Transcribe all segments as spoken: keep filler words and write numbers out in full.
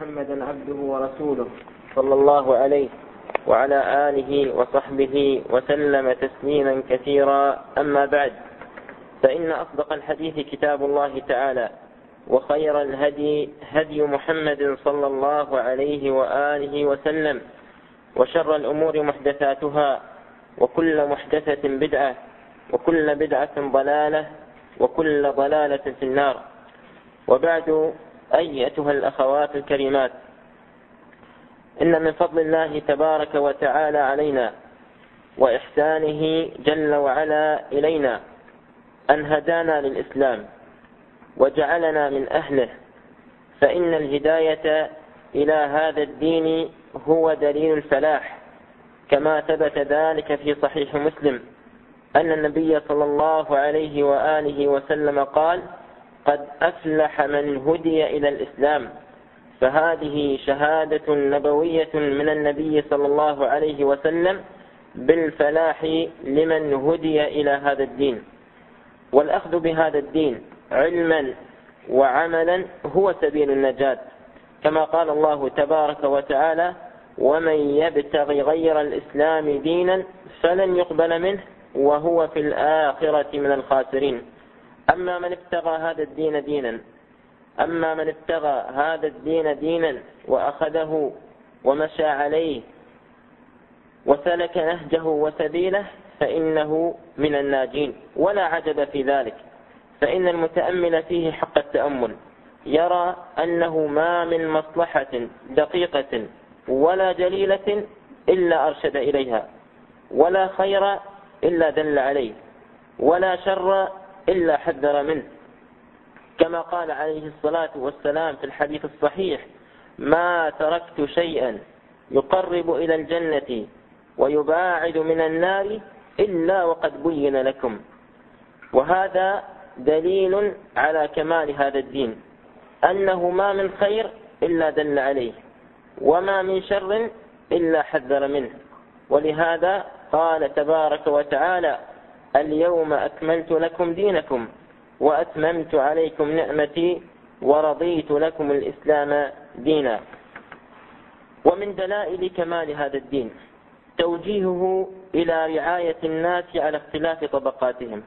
محمدا عبده ورسوله صلى الله عليه وعلى آله وصحبه وسلم تسليما كثيرا. أما بعد، فإن أصدق الحديث كتاب الله تعالى، وخير الهدي هدي محمد صلى الله عليه وآله وسلم، وشر الأمور محدثاتها، وكل محدثة بدعة، وكل بدعة ضلالة، وكل ضلالة في النار. وبعد، أيتها الأخوات الكريمات، إن من فضل الله تبارك وتعالى علينا وإحسانه جل وعلا إلينا أن هدانا للإسلام وجعلنا من أهله، فإن الهداية إلى هذا الدين هو دليل الفلاح، كما ثبت ذلك في صحيح مسلم أن النبي صلى الله عليه وآله وسلم قال: قد أفلح من هدي إلى الإسلام. فهذه شهادة نبوية من النبي صلى الله عليه وسلم بالفلاح لمن هدي إلى هذا الدين. والأخذ بهذا الدين علما وعملا هو سبيل النجاة، كما قال الله تبارك وتعالى: ومن يبتغي غير الإسلام دينا فلن يقبل منه وهو في الآخرة من الخاسرين. أما من ابتغى هذا الدين دينا أما من ابتغى هذا الدين دينا وأخذه ومشى عليه وسلك نهجه وسبيله فإنه من الناجين، ولا عجب في ذلك، فإن المتأمل فيه حق التأمل يرى أنه ما من مصلحة دقيقة ولا جليلة إلا أرشد إليها، ولا خير إلا دل عليه، ولا شر إلا حذر منه، كما قال عليه الصلاة والسلام في الحديث الصحيح: ما تركت شيئا يقرب إلى الجنة ويباعد من النار إلا وقد بين لكم. وهذا دليل على كمال هذا الدين، أنه ما من خير إلا دل عليه، وما من شر إلا حذر منه. ولهذا قال تبارك وتعالى: اليوم أكملت لكم دينكم وأتممت عليكم نعمتي ورضيت لكم الإسلام دينا. ومن دلائل كمال هذا الدين توجيهه إلى رعاية الناس على اختلاف طبقاتهم،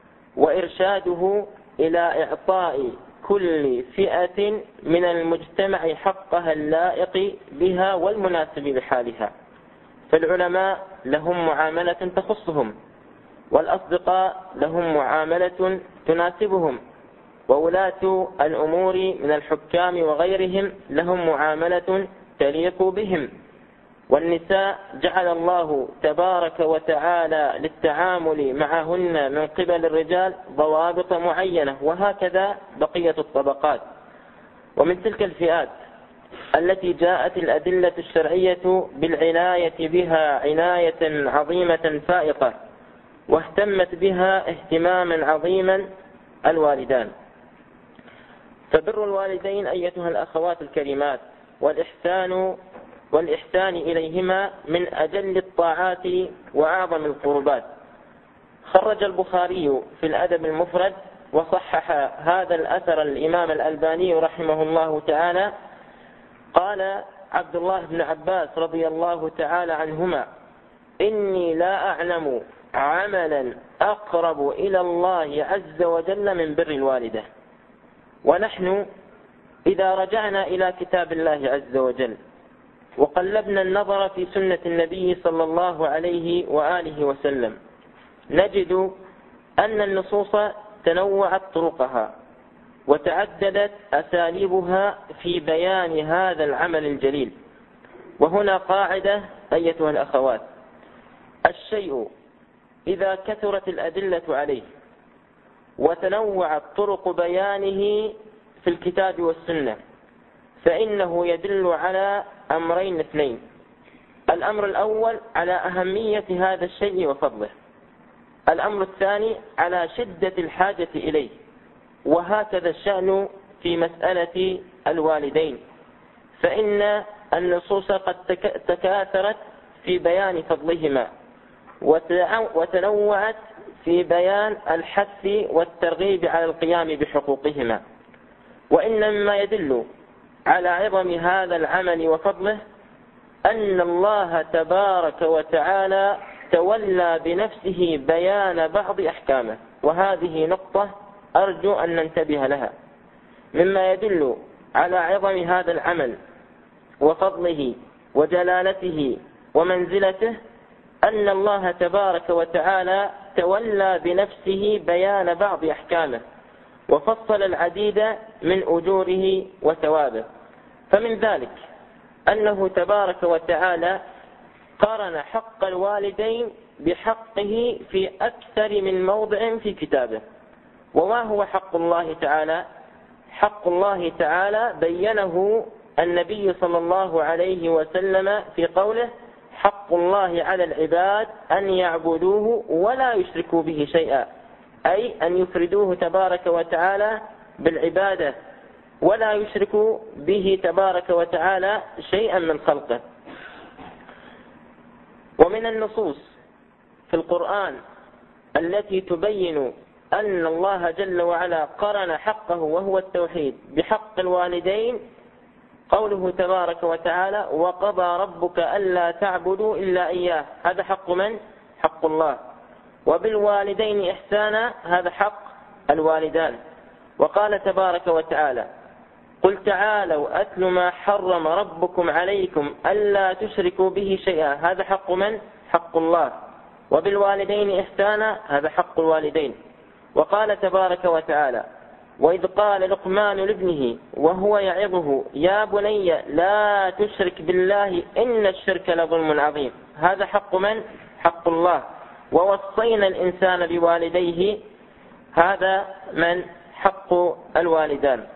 وإرشاده إلى إعطاء كل فئة من المجتمع حقها اللائق بها والمناسب لحالها. فالعلماء لهم معاملة تخصهم، والأصدقاء لهم معاملة تناسبهم، وولاة الأمور من الحكام وغيرهم لهم معاملة تليق بهم. والنساء جعل الله تبارك وتعالى للتعامل معهن من قبل الرجال ضوابط معينة، وهكذا بقية الطبقات. ومن تلك الفئات التي جاءت الأدلة الشرعية بالعناية بها عناية عظيمة فائقة، واهتمت بها اهتماما عظيما الوالدان. فبر الوالدين أيتها الأخوات الكريمات والإحسان والإحسان إليهما من أجل الطاعات وأعظم القربات. خرج البخاري في الأدب المفرد وصحح هذا الأثر الإمام الألباني رحمه الله تعالى. قال عبد الله بن عباس رضي الله تعالى عنهما: إني لا أعلم عملا أقرب إلى الله عز وجل من بر الوالدة. ونحن إذا رجعنا إلى كتاب الله عز وجل وقلبنا النظر في سنة النبي صلى الله عليه وآله وسلم، نجد أن النصوص تنوعت طرقها وتعددت أساليبها في بيان هذا العمل الجليل. وهنا قاعدة أيتها الأخوات: الشيء إذا كثرت الأدلة عليه وتنوعت طرق بيانه في الكتاب والسنة فإنه يدل على أمرين اثنين: الأمر الأول على أهمية هذا الشيء وفضله، الأمر الثاني على شدة الحاجة إليه. وهكذا الشأن في مسألة الوالدين، فإن النصوص قد تكاثرت في بيان فضلهما وتنوعت في بيان الحث والترغيب على القيام بحقوقهما. وإن مما يدل على عظم هذا العمل وفضله أن الله تبارك وتعالى تولى بنفسه بيان بعض أحكامه، وهذه نقطة أرجو أن ننتبه لها. مما يدل على عظم هذا العمل وفضله وجلالته ومنزلته أن الله تبارك وتعالى تولى بنفسه بيان بعض أحكامه، وفصل العديد من أجوره وثوابه. فمن ذلك أنه تبارك وتعالى قارن حق الوالدين بحقه في أكثر من موضع في كتابه. وما هو حق الله تعالى؟ حق الله تعالى بينه النبي صلى الله عليه وسلم في قوله: حق الله على العباد أن يعبدوه ولا يشركوا به شيئا، أي أن يفردوه تبارك وتعالى بالعبادة ولا يشركوا به تبارك وتعالى شيئا من خلقه. ومن النصوص في القرآن التي تبين أن الله جل وعلا قرن حقه وهو التوحيد بحق الوالدين قوله تبارك وتعالى: وقضى ربك ألا تعبدوا إلا إياه. هذا حق من؟ حق الله. وبالوالدين إحسانا، هذا حق الوالدان. وقال تبارك وتعالى: قل تعالوا أتل ما حرم ربكم عليكم ألا تشركوا به شيئا. هذا حق من؟ حق الله. وبالوالدين إحسانا، هذا حق الوالدين. وقال تبارك وتعالى: وإذ قال لقمان لابنه وهو يعظه يا بني لا تشرك بالله إن الشرك لظلم عظيم. هذا حق من؟ حق الله. ووصينا الإنسان بوالديه، هذا من؟ حق الوالدان.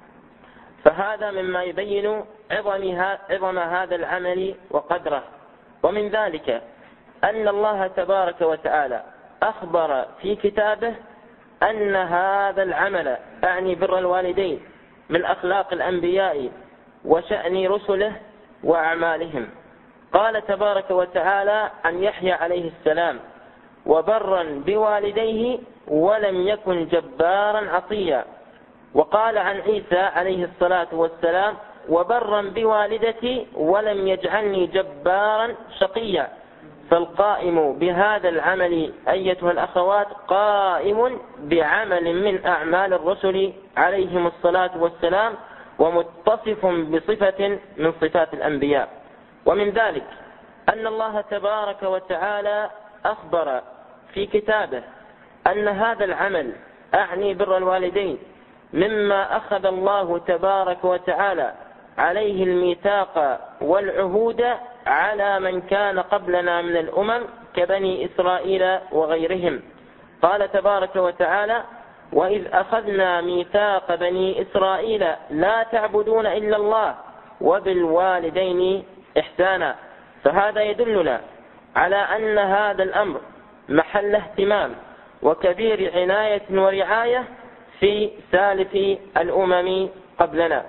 فهذا مما يبين عظم هذا العمل وقدره. ومن ذلك أن الله تبارك وتعالى أخبر في كتابه أن هذا العمل، أعني بر الوالدين، من أخلاق الأنبياء وشأن رسله وأعمالهم. قال تبارك وتعالى عن يحيى عليه السلام: وبرا بوالديه ولم يكن جبارا عصيا. وقال عن عيسى عليه الصلاة والسلام: وبرا بوالدتي ولم يجعلني جبارا شقيا. فالقائم بهذا العمل أيتها الأخوات قائم بعمل من أعمال الرسل عليهم الصلاة والسلام، ومتصف بصفة من صفات الأنبياء. ومن ذلك أن الله تبارك وتعالى أخبر في كتابه أن هذا العمل، أعني بر الوالدين، مما أخذ الله تبارك وتعالى عليه الميثاق والعهود على من كان قبلنا من الأمم كبني إسرائيل وغيرهم. قال تبارك وتعالى: وإذ أخذنا ميثاق بني إسرائيل لا تعبدون إلا الله وبالوالدين إحسانا. فهذا يدلنا على أن هذا الأمر محل اهتمام وكبير عناية ورعاية في سالف الأمم قبلنا.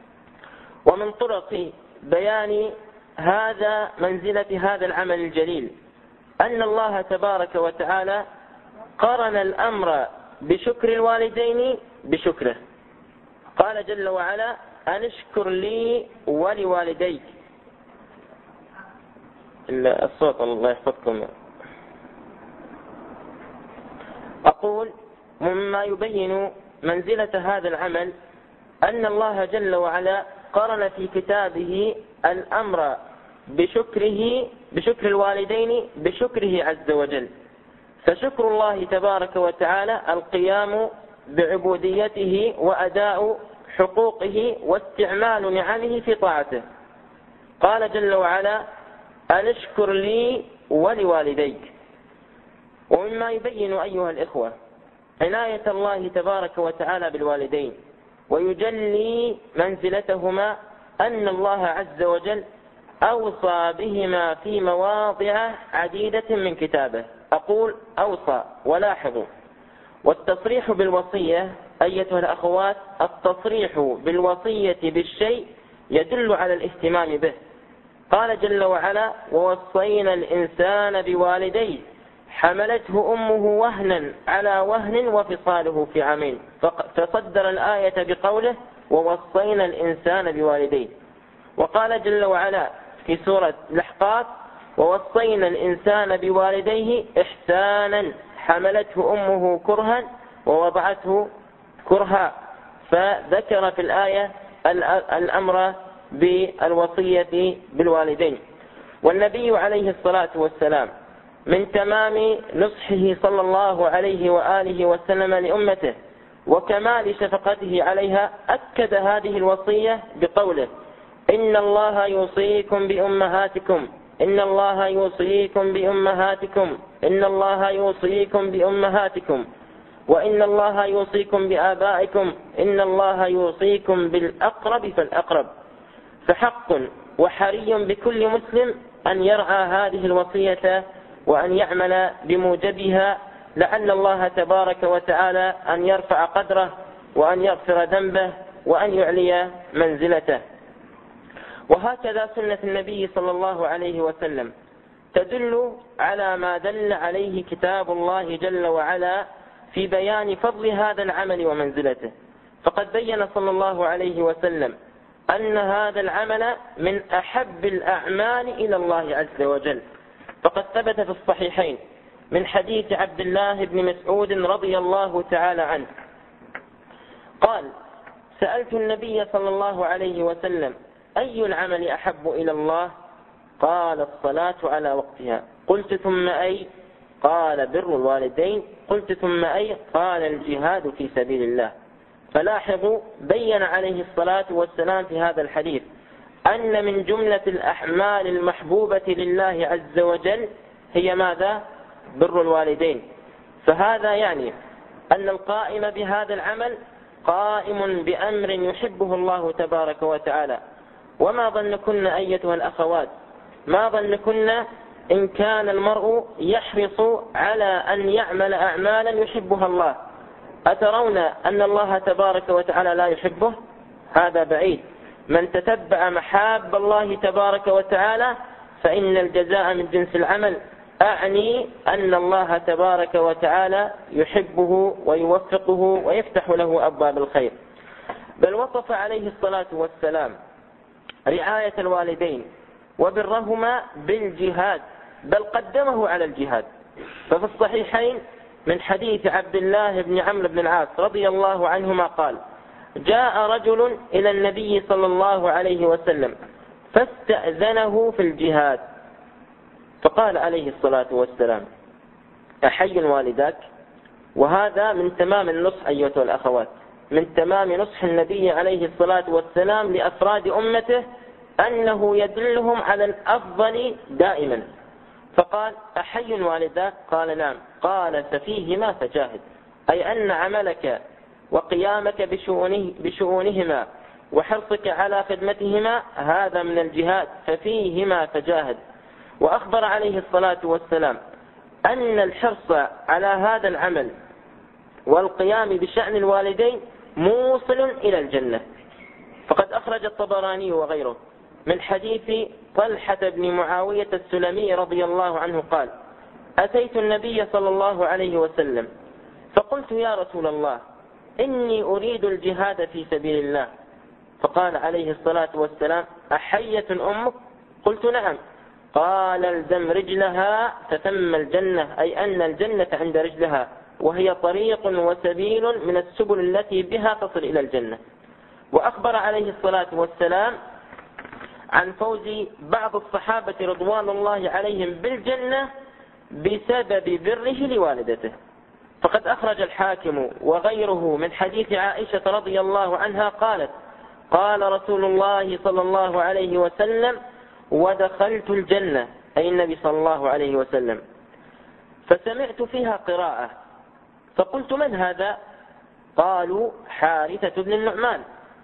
ومن طرق بيان هذا منزلة هذا العمل الجليل أن الله تبارك وتعالى قرن الأمر بشكر الوالدين بشكره. قال جل وعلا: أن اشكر لي ولوالديك. الصوت الله يحفظكم. أقول مما يبين منزلة هذا العمل أن الله جل وعلا قرن في كتابه الأمر بشكره بشكر الوالدين بشكره عز وجل. فشكر الله تبارك وتعالى القيام بعبوديته وأداء حقوقه واستعمال نعمه في طاعته. قال جل وعلا: أن اشكر لي ولوالديك. ومما يبين أيها الإخوة عناية الله تبارك وتعالى بالوالدين ويجلي منزلتهما أن الله عز وجل أوصى بهما في مواضع عديدة من كتابه. أقول أوصى، ولاحظوا: والتصريح بالوصية أيتها الأخوات، التصريح بالوصية بالشيء يدل على الاهتمام به. قال جل وعلا: ووصينا الإنسان بوالديه حملته أمه وهنا على وهن وفصاله في عامين. فصدر الآية بقوله: ووصينا الإنسان بوالديه. وقال جل وعلا في سورة الأحقاف ووصينا الإنسان بوالديه إحسانا حملته أمه كرها ووضعته كرها، فذكر في الآية الأمر بالوصية بالوالدين. والنبي عليه الصلاة والسلام من تمام نصحه صلى الله عليه وآله وسلم لأمته وكمال شفقته عليها أكد هذه الوصية بقوله إن الله يوصيكم بأمهاتكم إن الله يوصيكم بأمهاتكم إن الله يوصيكم بأمهاتكم وإن الله يوصيكم بآبائكم إن الله يوصيكم بالأقرب فالأقرب. فحق وحري بكل مسلم أن يرعى هذه الوصية وأن يعمل بموجبها لعل الله تبارك وتعالى أن يرفع قدره وأن يغفر ذنبه وأن يعلي منزلته. وهكذا سنة النبي صلى الله عليه وسلم تدل على ما دل عليه كتاب الله جل وعلا في بيان فضل هذا العمل ومنزلته. فقد بين صلى الله عليه وسلم أن هذا العمل من أحب الأعمال إلى الله عز وجل. فقد ثبت في الصحيحين من حديث عبد الله بن مسعود رضي الله تعالى عنه قال سألت النبي صلى الله عليه وسلم أي العمل أحب إلى الله؟ قال الصلاة على وقتها. قلت ثم أي؟ قال بر الوالدين. قلت ثم أي؟ قال الجهاد في سبيل الله. فلاحظوا بين عليه الصلاة والسلام في هذا الحديث أن من جملة الأعمال المحبوبة لله عز وجل هي ماذا؟ بر الوالدين. فهذا يعني أن القائم بهذا العمل قائم بأمر يحبه الله تبارك وتعالى. وما ظنكن أيتها الأخوات، ما ظنكن إن كان المرء يحرص على أن يعمل أعمالا يحبها الله، أترون أن الله تبارك وتعالى لا يحبه؟ هذا بعيد. من تتبع محاب الله تبارك وتعالى فإن الجزاء من جنس العمل، أعني أن الله تبارك وتعالى يحبه ويوفقه ويفتح له أبواب الخير. بل وصف عليه الصلاة والسلام رعاية الوالدين وبرهما بالجهاد، بل قدمه على الجهاد. ففي الصحيحين من حديث عبد الله بن عمرو بن العاص رضي الله عنهما قال جاء رجل إلى النبي صلى الله عليه وسلم فاستأذنه في الجهاد، فقال عليه الصلاة والسلام أحي والداك؟ وهذا من تمام النصح أيها الأخوات، من تمام نصح النبي عليه الصلاة والسلام لأفراد أمته أنه يدلهم على الأفضل دائما. فقال أحي والداك؟ قال نعم. قال ففيهما فجاهد، أي أن عملك وقيامك بشؤونه بشؤونهما وحرصك على خدمتهما هذا من الجهاد، ففيهما فجاهد. وأخبر عليه الصلاة والسلام أن الحرص على هذا العمل والقيام بشأن الوالدين موصل إلى الجنة. فقد أخرج الطبراني وغيره من حديث طلحة بن معاوية السلمي رضي الله عنه قال أتيت النبي صلى الله عليه وسلم فقلت يا رسول الله إني أريد الجهاد في سبيل الله. فقال عليه الصلاة والسلام أحية أمك؟ قلت نعم. قال الزم رجلها فثم الجنة، أي أن الجنة عند رجلها، وهي طريق وسبيل من السبل التي بها تصل إلى الجنة. وأخبر عليه الصلاة والسلام عن فوز بعض الصحابة رضوان الله عليهم بالجنة بسبب بره لوالدته. فقد أخرج الحاكم وغيره من حديث عائشة رضي الله عنها قالت قال رسول الله صلى الله عليه وسلم ودخلت الجنة، أي النبي صلى الله عليه وسلم، فسمعت فيها قراءة فقلت من هذا؟ قالوا حارثة بن النعمان.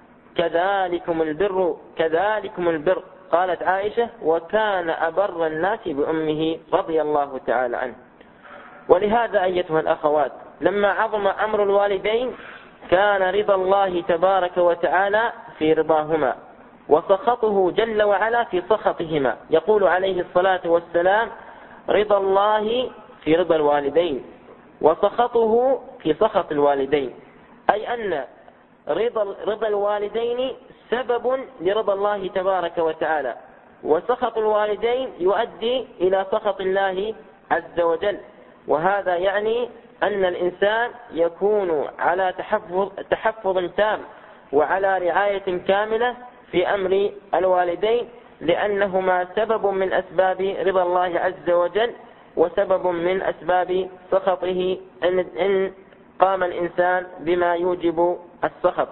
كذلكم البر كذلكم البر. قالت عائشة وكان أبر الناس بأمه رضي الله تعالى عنه. ولهذا أيتها الأخوات لما عظم أمر الوالدين كان رضا الله تبارك وتعالى في رضاهما وسخطه جل وعلا في سخطهما. يقول عليه الصلاة والسلام رضا الله في رضا الوالدين وسخطه في سخط الوالدين، أي أن رضا, رضا الوالدين سبب لرضا الله تبارك وتعالى، وسخط الوالدين يؤدي إلى سخط الله عز وجل. وهذا يعني أن الإنسان يكون على تحفظ, تحفظ تام وعلى رعاية كاملة في أمر الوالدين، لأنهما سبب من أسباب رضا الله عز وجل وسبب من أسباب سخطه إن قام الإنسان بما يوجب السخط.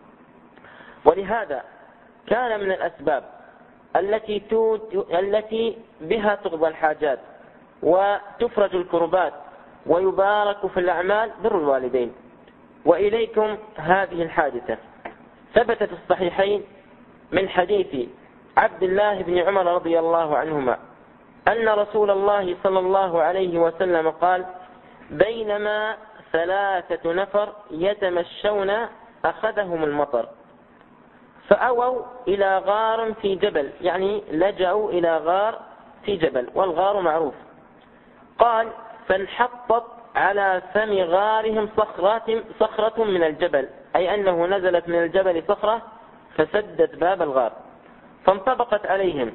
ولهذا كان من الأسباب التي, التي بها تقضى الحاجات وتفرج الكربات ويبارك في الأعمال بر الوالدين. وإليكم هذه الحادثة. ثبتت في الصحيحين من حديث عبد الله بن عمر رضي الله عنهما أن رسول الله صلى الله عليه وسلم قال: بينما ثلاثة نفر يتمشون أخذهم المطر فأووا إلى غار في جبل، يعني لجأوا إلى غار في جبل، والغار معروف. قال: فانحطت على فم غارهم صخرة, صخرة من الجبل، أي أنه نزلت من الجبل صخرة فسدت باب الغار فانطبقت عليهم.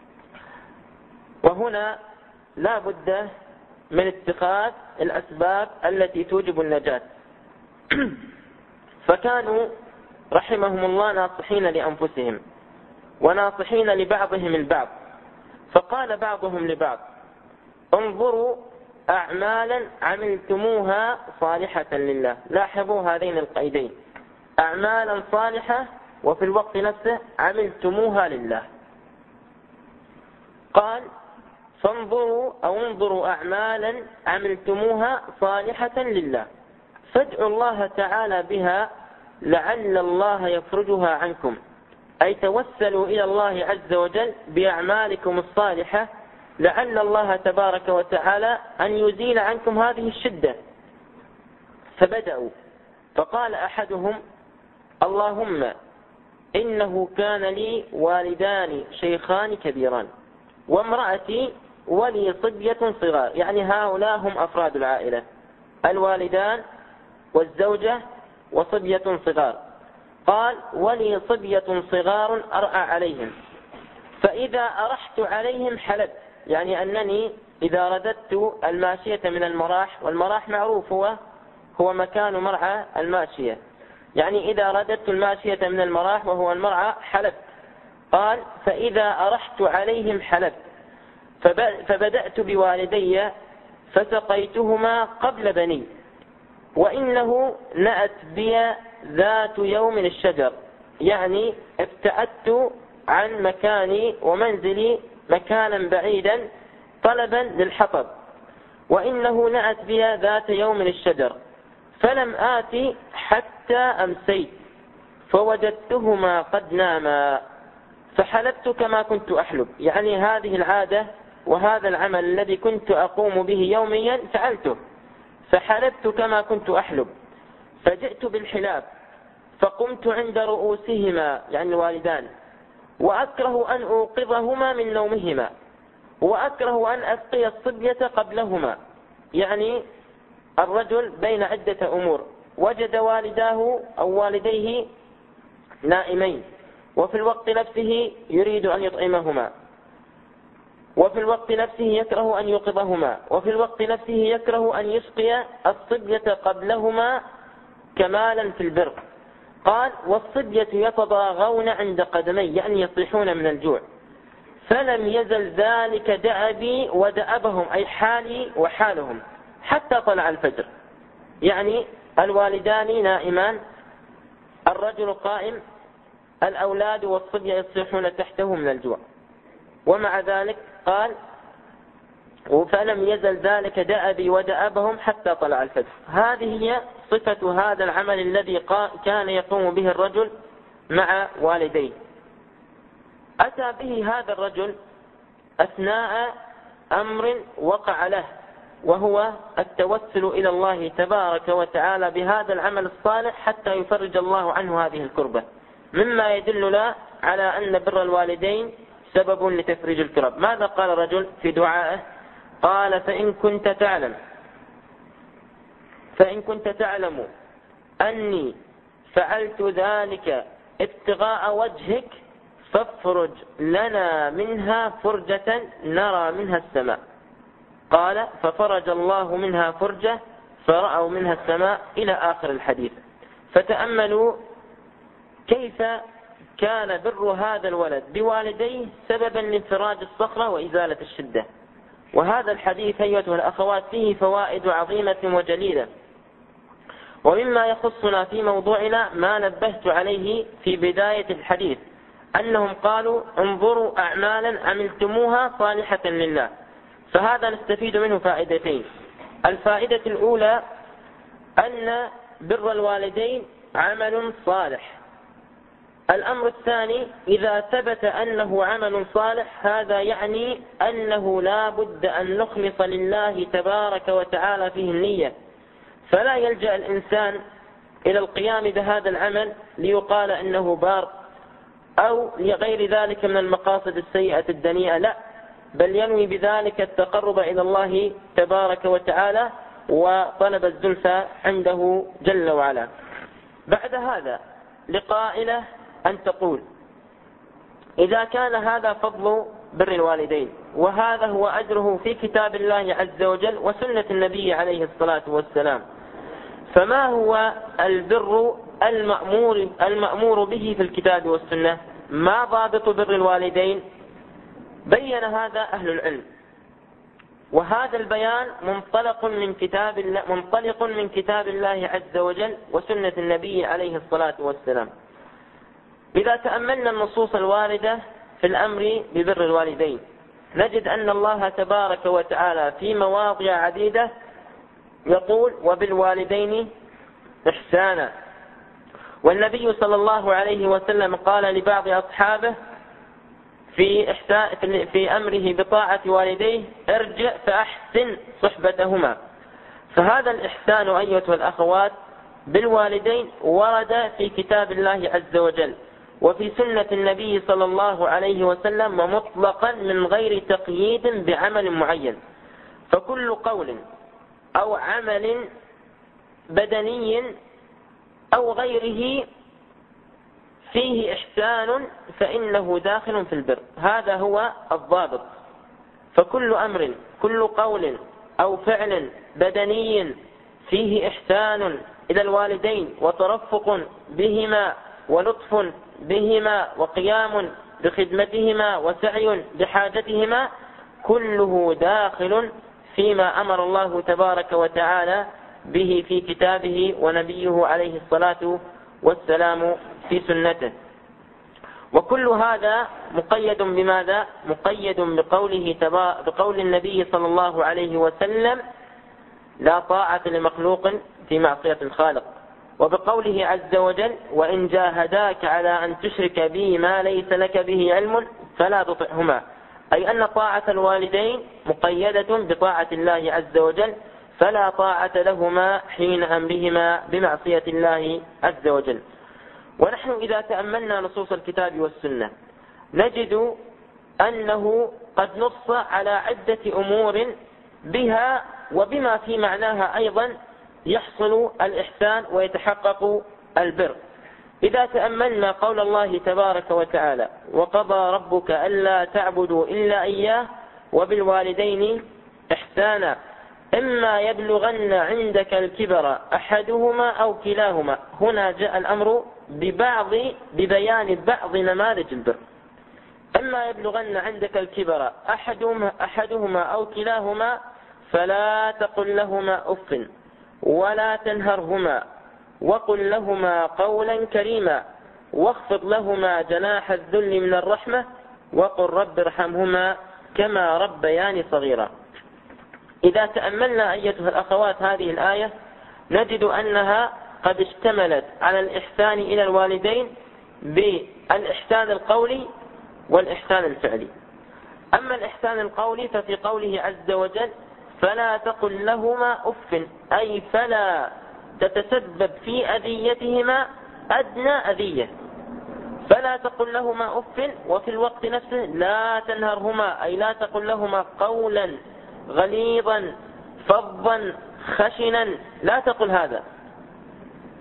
وهنا لا بد من اتخاذ الأسباب التي توجب النجاة. فكانوا رحمهم الله ناصحين لأنفسهم وناصحين لبعضهم البعض. فقال بعضهم لبعض: انظروا أعمالا عملتموها صالحة لله. لاحظوا هذين القيدين: أعمالا صالحة وفي الوقت نفسه عملتموها لله. قال: فانظروا أو انظروا أعمالا عملتموها صالحة لله فادعوا الله تعالى بها لعل الله يفرجها عنكم، أي توسلوا إلى الله عز وجل بأعمالكم الصالحة لعل الله تبارك وتعالى أن يزيل عنكم هذه الشدة. فبدأوا، فقال أحدهم: اللهم إنه كان لي والدان شيخان كبيران وامرأتي ولي صبية صغار، يعني هؤلاء هم أفراد العائلة: الوالدان والزوجة وصبية صغار. قال: ولي صبية صغار أرعى عليهم، فإذا أرحت عليهم حلبت، يعني أنني إذا رددت الماشية من المراح، والمراح معروف هو هو مكان مرعى الماشية، يعني إذا رددت الماشية من المراح وهو المرعى حلبت. قال: فإذا أرحت عليهم حلبت، فبدأت بوالدي فسقيتهما قبل بني، وإنه نأت بي ذات يوم الشجر، يعني ابتعدت عن مكاني ومنزلي مكانا بعيدا طلبا للحطب، وإنه نأت بي ذات يوم الشجر فلم آتي حتى أمسيت فوجدتهما قد ناما فحلبت كما كنت أحلب، يعني هذه العادة وهذا العمل الذي كنت أقوم به يوميا فعلته، فحلبت كما كنت أحلب. فجئت بالحلاب فقمت عند رؤوسهما، يعني الوالدان، وأكره أن أوقظهما من نومهما، وأكره أن أسقي الصبية قبلهما، يعني الرجل بين عدة أمور: وجد والداه أو والديه نائمين، وفي الوقت نفسه يريد أن يطعمهما، وفي الوقت نفسه يكره أن يوقظهما، وفي الوقت نفسه يكره أن يسقي الصبية قبلهما كمالا في البر. قال: والصبية يتضاغون عند قدمي، يعني يصيحون من الجوع، فلم يزل ذلك دأبي ودأبهم، أي حالي وحالهم، حتى طلع الفجر، يعني الوالدان نائمان، الرجل قائم، الأولاد والصبية يصيحون تحته من الجوع، ومع ذلك قال: فلم يزل ذلك دأبي ودأبهم حتى طلع الفجر. هذه هي صفة هذا العمل الذي كان يقوم به الرجل مع والديه. أتى به هذا الرجل أثناء أمر وقع له، وهو التوسل إلى الله تبارك وتعالى بهذا العمل الصالح حتى يفرج الله عنه هذه الكربة، مما يدلنا على أن بر الوالدين سبب لتفريج الكرب. ماذا قال الرجل في دعائه؟ قال: فإن كنت تعلم فإن كنت تعلم أني فعلت ذلك ابتغاء وجهك فافرج لنا منها فرجة نرى منها السماء. قال ففرج الله منها فرجة فرأوا منها السماء إلى آخر الحديث. فتأملوا كيف كان بر هذا الولد بوالديه سببا لانفراج الصخرة وإزالة الشدة. وهذا الحديث أيها الأخوات فيه فوائد عظيمة وجليلة. ومما يخصنا في موضوعنا ما نبهت عليه في بداية الحديث، أنهم قالوا انظروا أعمالا عملتموها صالحة لله. فهذا نستفيد منه فائدتين. الفائدة الأولى أن بر الوالدين عمل صالح. الأمر الثاني إذا ثبت أنه عمل صالح هذا يعني أنه لا بد أن نخلص لله تبارك وتعالى فيه النية، فلا يلجأ الإنسان إلى القيام بهذا العمل ليقال أنه بار أو لغير ذلك من المقاصد السيئة الدنيئة، لا، بل ينوي بذلك التقرب إلى الله تبارك وتعالى وطلب الزلفى عنده جل وعلا. بعد هذا لقائلة أن تقول إذا كان هذا فضل بر الوالدين وهذا هو أجره في كتاب الله عز وجل وسنة النبي عليه الصلاة والسلام، فما هو البر المأمور, المأمور به في الكتاب والسنة؟ ما ضابط بر الوالدين؟ بين هذا أهل العلم، وهذا البيان منطلق من كتاب الله, منطلق من كتاب الله عز وجل وسنة النبي عليه الصلاة والسلام. إذا تأملنا النصوص الواردة في الأمر ببر الوالدين نجد أن الله تبارك وتعالى في مواضع عديدة يقول وبالوالدين إحسانا، والنبي صلى الله عليه وسلم قال لبعض أصحابه في, في أمره بطاعة والديه ارجع فأحسن صحبتهما. فهذا الإحسان أيها الأخوات بالوالدين ورد في كتاب الله عز وجل وفي سنة النبي صلى الله عليه وسلم ومطلقا من غير تقييد بعمل معين. فكل قول أو عمل بدني أو غيره فيه إحسان فإنه داخل في البر، هذا هو الضابط. فكل أمر كل قول أو فعل بدني فيه إحسان إلى الوالدين وترفق بهما ولطف بهما وقيام بخدمتهما وسعي بحاجتهما كله داخل فيما أمر الله تبارك وتعالى به في كتابه ونبيه عليه الصلاة والسلام في سنته. وكل هذا مقيد بماذا؟ مقيد بقوله تبا... بقول النبي صلى الله عليه وسلم لا طاعة لمخلوق في معصية الخالق، وبقوله عز وجل وإن جاهداك على أن تشرك بي ما ليس لك به علم فلا تطعهما، أي أن طاعة الوالدين مقيدة بطاعة الله عز وجل، فلا طاعة لهما حين أمرهما بمعصية الله عز وجل. ونحن إذا تأملنا نصوص الكتاب والسنة نجد أنه قد نص على عدة أمور بها وبما في معناها أيضا يحصل الإحسان ويتحقق البر. إذا تأملنا قول الله تبارك وتعالى وقضى ربك ألا تعبدوا إلا إياه وبالوالدين إحسانا إما يبلغن عندك الكبر أحدهما أو كلاهما، هنا جاء الأمر ببعض ببيان بعض نماذج البر. إما يبلغن عندك الكبر أحدهما, أحدهما أو كلاهما فلا تقل لهما أف ولا تنهرهما وقل لهما قولا كريما واخفض لهما جناح الذل من الرحمة وقل رب ارحمهما كما ربياني صغيرا. إذا تأملنا أيتها الأخوات هذه الآية نجد أنها قد اشتملت على الإحسان إلى الوالدين بالإحسان القولي والإحسان الفعلي. أما الإحسان القولي ففي قوله عز وجل فلا تقل لهما أف، أي فلا تتسبب في أذيتهما أدنى أذية، فلا تقل لهما أف، وفي الوقت نفسه لا تنهرهما، أي لا تقل لهما قولا غليظا فظا خشنا، لا تقل هذا.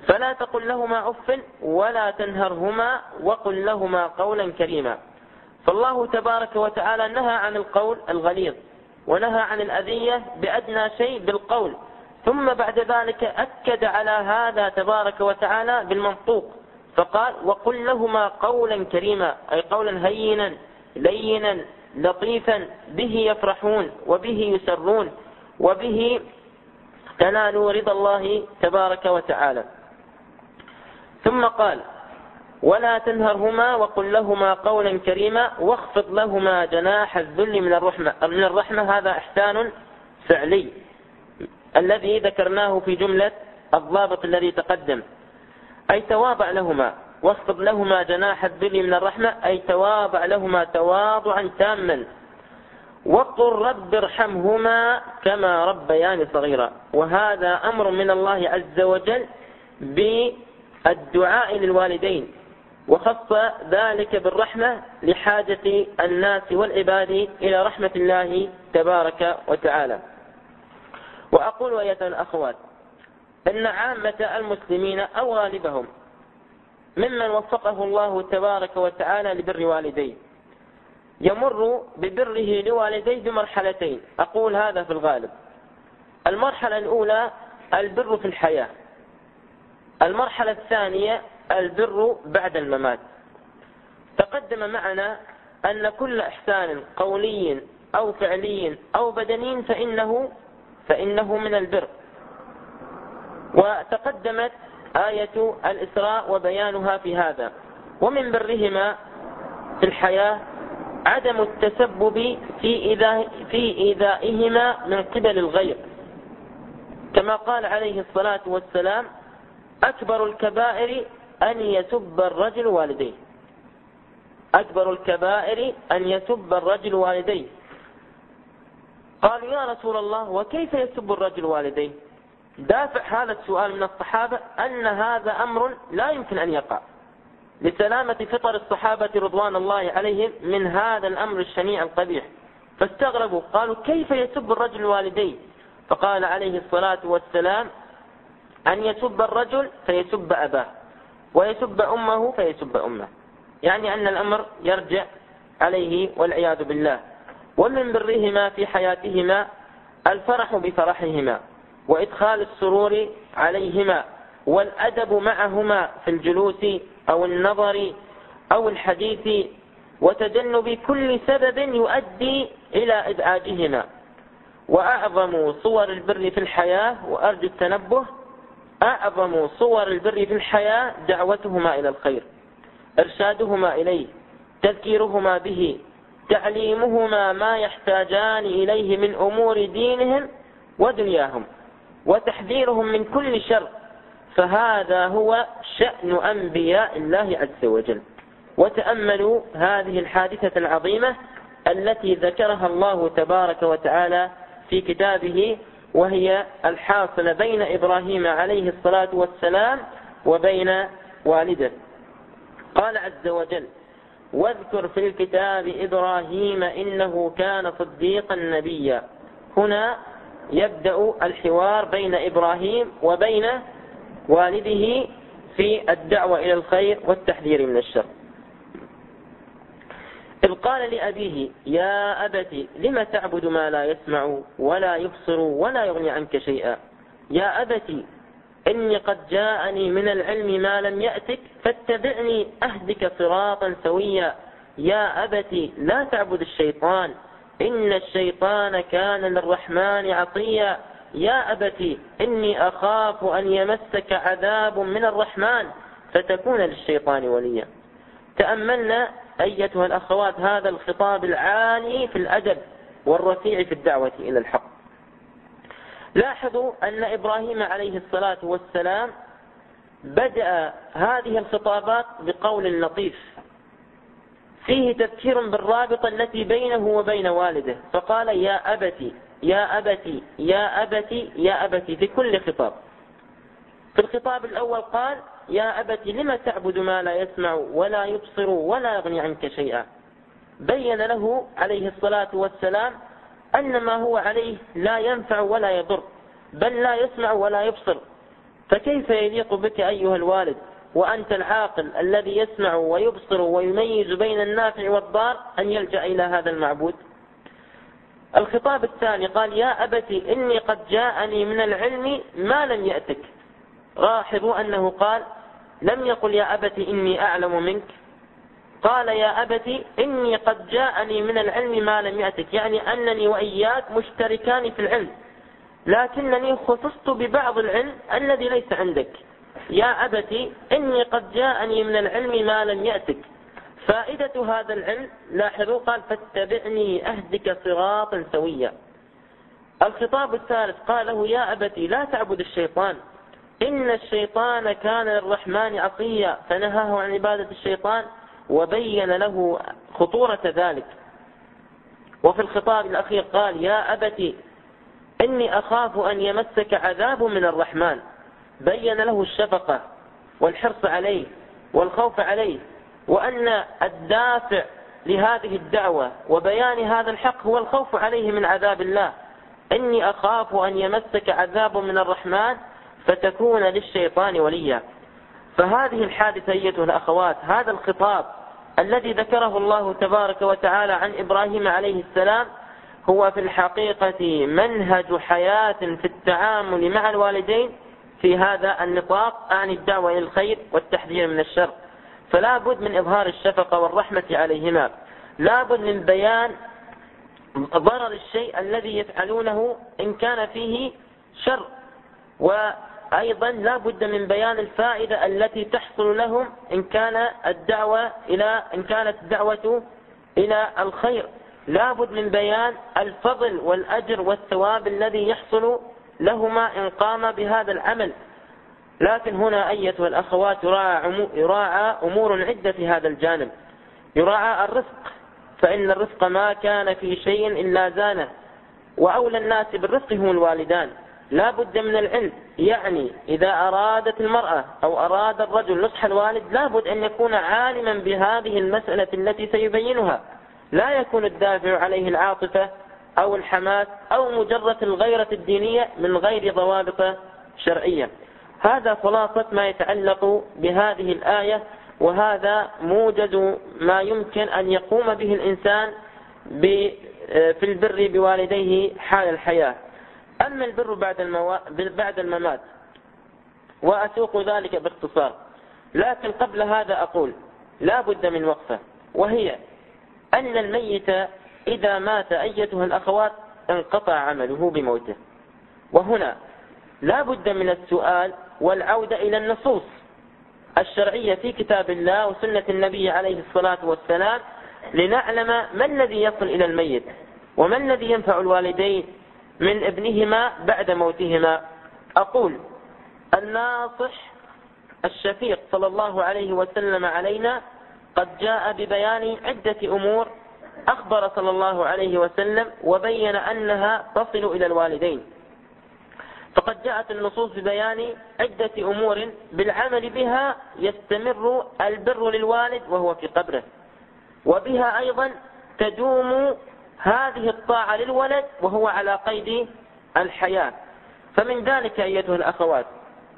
فلا تقل لهما أف ولا تنهرهما وقل لهما قولا كريما. فالله تبارك وتعالى نهى عن القول الغليظ ونهى عن الأذية بأدنى شيء بالقول، ثم بعد ذلك أكد على هذا تبارك وتعالى بالمنطوق فقال وقل لهما قولا كريما، أي قولا هينا لينا لطيفا به يفرحون وبه يسرون وبه تنالوا رضا الله تبارك وتعالى. ثم قال ولا تنهرهما وقل لهما قولا كريما واخفض لهما جناح الذل من الرحمة. من الرحمة هذا إحسان فعلي الذي ذكرناه في جملة الضابط الذي تقدم، أي تواضع لهما، واخفض لهما جناح الذل من الرحمة أي تواضع لهما تواضعا تاما، وقل رب ارحمهما كما ربياني صغيرا. وهذا أمر من الله عز وجل بالدعاء للوالدين، وخص ذلك بالرحمة لحاجة الناس والعباد إلى رحمة الله تبارك وتعالى. وأقول أيها الأخوات أن عامة المسلمين أو غالبهم ممن وفقه الله تبارك وتعالى لبر والديه يمر ببره لوالديه بمرحلتين، أقول هذا في الغالب. المرحلة الأولى البر في الحياة، المرحلة الثانية البر بعد الممات. تقدم معنا أن كل إحسان قولي أو فعلي أو بدني فإنه فإنه من البر، وتقدمت آية الإسراء وبيانها في هذا. ومن برهما في الحياة عدم التسبب في إيذاء في إيذائهما من قبل الغير، كما قال عليه الصلاة والسلام أكبر الكبائر أن يسب الرجل والديه، أكبر الكبائر أن يسب الرجل والديه. قالوا يا رسول الله وكيف يسب الرجل والديه؟ دافع هذا السؤال من الصحابة أن هذا أمر لا يمكن أن يقع، لسلامة فطر الصحابة رضوان الله عليهم من هذا الأمر الشنيع القبيح، فاستغربوا قالوا كيف يسب الرجل والديه؟ فقال عليه الصلاة والسلام أن يسب الرجل فيسب أباه ويسب أمه فيسب أمه، يعني أن الأمر يرجع عليه والعياذ بالله. ومن برهما في حياتهما الفرح بفرحهما وإدخال السرور عليهما والأدب معهما في الجلوس أو النظر أو الحديث، وتجنب كل سبب يؤدي إلى إزعاجهما. وأعظم صور البر في الحياة، وأرجو التنبه، أعظم صور البر في الحياة دعوتهما إلى الخير، إرشادهما إليه، تذكيرهما به، تعليمهما ما يحتاجان إليه من أمور دينهم ودنياهم، وتحذيرهم من كل شر، فهذا هو شأن أنبياء الله عز وجل. وتأملوا هذه الحادثة العظيمة التي ذكرها الله تبارك وتعالى في كتابه، وهي الحاصلة بين إبراهيم عليه الصلاة والسلام وبين والده. قال عز وجل واذكر في الكتاب إبراهيم إنه كان صديقا نبيا. هنا يبدأ الحوار بين إبراهيم وبين والده في الدعوة إلى الخير والتحذير من الشر. إذ قال لأبيه يا أبت لم تعبد ما لا يسمع ولا يبصر ولا يغني عنك شيئا، يا أبت إني قد جاءني من العلم ما لم يأتك فاتبعني أهدك صراطا سويا، يا أبت لا تعبد الشيطان إن الشيطان كان للرحمن عصيا، يا أبت إني أخاف أن يمسك عذاب من الرحمن فتكون للشيطان وليا. تأملنا أيتها الأخوات هذا الخطاب العالي في الأدب والرفيع في الدعوة إلى الحق. لاحظوا أن إبراهيم عليه الصلاة والسلام بدأ هذه الخطابات بقول لطيف فيه تذكير بالرابطة التي بينه وبين والده، فقال يا أبتي يا أبتي يا أبتي يا أبتي في كل خطاب. في الخطاب الأول قال يا أبتي لم تعبد ما لا يسمع ولا يبصر ولا يغني عنك شيئا، بين له عليه الصلاة والسلام أن ما هو عليه لا ينفع ولا يضر، بل لا يسمع ولا يبصر، فكيف يليق بك أيها الوالد وأنت العاقل الذي يسمع ويبصر ويميز بين النافع والضار أن يلجأ إلى هذا المعبود؟ الخطاب الثاني قال: يا أبتي إني قد جاءني من العلم ما لم يأتك. لاحظوا أنه قال لم يقل يا أبتي إني أعلم منك، قال يا أبتي إني قد جاءني من العلم ما لم يأتك، يعني أنني وإياك مشتركان في العلم، لكنني خصصت ببعض العلم الذي ليس عندك. يا أبتي إني قد جاءني من العلم ما لم يأتك. فائدة هذا العلم، لاحظوا قال فاتبعني أهدك صراطا سويا. الخطاب الثالث قال له: يا أبتي لا تعبد الشيطان، إن الشيطان كان للرحمن عصيا، فنهاه عن عبادة الشيطان وبين له خطورة ذلك. وفي الخطاب الأخير قال: يا أبتي إني أخاف أن يمسك عذاب من الرحمن، بين له الشفقة والحرص عليه والخوف عليه، وأن الدافع لهذه الدعوة وبيان هذا الحق هو الخوف عليه من عذاب الله. إني أخاف أن يمسك عذاب من الرحمن فتكون للشيطان وليا. فهذه الحادثة أيتها الأخوات، هذا الخطاب الذي ذكره الله تبارك وتعالى عن إبراهيم عليه السلام هو في الحقيقة منهج حياة في التعامل مع الوالدين في هذا النطاق عن الدعوة إلى الخير والتحذير من الشر. فلا بد من إظهار الشفقة والرحمة عليهما، لا بد من بيان ضرر الشيء الذي يفعلونه إن كان فيه شر، وأيضا لا بد من بيان الفائدة التي تحصل لهم إن كان الدعوة إلى إن كانت الدعوة إلى الخير. لا بد من بيان الفضل والأجر والثواب الذي يحصل لهما إن قام بهذا العمل. لكن هنا أيتها الأخوات يراعى, يراعى أمور عدة في هذا الجانب. يراعى الرزق، فإن الرزق ما كان في شيء إلا زانه، وأولى الناس بالرزق هم الوالدان. لا بد من العلم، يعني إذا أرادت المرأة أو أراد الرجل نصح الوالد لا بد أن يكون عالما بهذه المسألة التي سيبينها، لا يكون الدافع عليه العاطفة أو الحماس أو مجرد الغيرة الدينية من غير ضوابط شرعية. هذا خلاصة ما يتعلق بهذه الآية، وهذا موجز ما يمكن أن يقوم به الإنسان في البر بوالديه حال الحياة. أما البر بعد, المو... بعد الممات وأسوق ذلك باختصار، لكن قبل هذا أقول لا بد من وقفة، وهي أن الميت إذا مات أيتها الأخوات انقطع عمله بموته. وهنا لا بد من السؤال والعودة إلى النصوص الشرعية في كتاب الله وسنة النبي عليه الصلاة والسلام لنعلم ما الذي يصل إلى الميت وما الذي ينفع الوالدين من ابنهما بعد موتهما. أقول الناصح الشفيق صلى الله عليه وسلم علينا قد جاء ببيان عدة أمور أخبر صلى الله عليه وسلم وبين أنها تصل إلى الوالدين. فقد جاءت النصوص ببيان عدة أمور بالعمل بها يستمر البر للوالد وهو في قبره، وبها أيضا تدوم هذه الطاعة للولد وهو على قيد الحياة. فمن ذلك أيتها الأخوات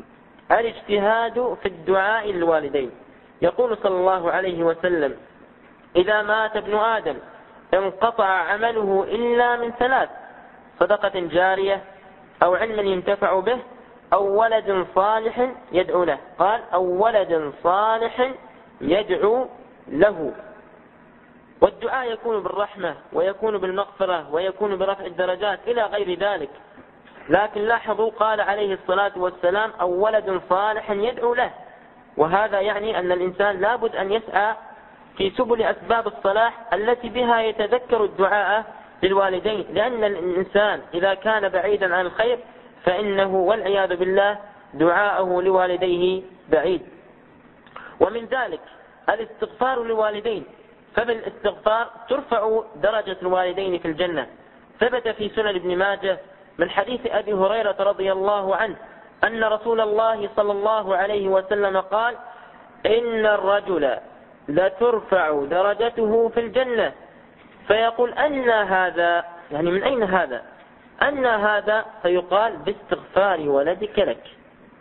الاجتهاد في الدعاء للوالدين. يقول صلى الله عليه وسلم: إذا مات ابن آدم انقطع عمله إلا من ثلاث: صدقة جارية أو علم ينتفع به أو ولد صالح يدعو له. قال: أو ولد صالح يدعو له. والدعاء يكون بالرحمة ويكون بالمغفرة ويكون برفع الدرجات إلى غير ذلك. لكن لاحظوا قال عليه الصلاة والسلام: أو ولد صالح يدعو له، وهذا يعني أن الإنسان لابد أن يسعى في سبل أسباب الصلاح التي بها يتذكر الدعاء للوالدين، لأن الإنسان إذا كان بعيدا عن الخير فإنه والعياذ بالله دعاءه لوالديه بعيد. ومن ذلك الاستغفار للوالدين، فبالاستغفار ترفع درجة الوالدين في الجنة. ثبت في سنن ابن ماجه من حديث أبي هريرة رضي الله عنه أن رسول الله صلى الله عليه وسلم قال: إن الرجل لترفع درجته في الجنة فيقول: أن هذا، يعني من أين هذا؟ أن هذا؟ فيقال: باستغفار ولدك لك.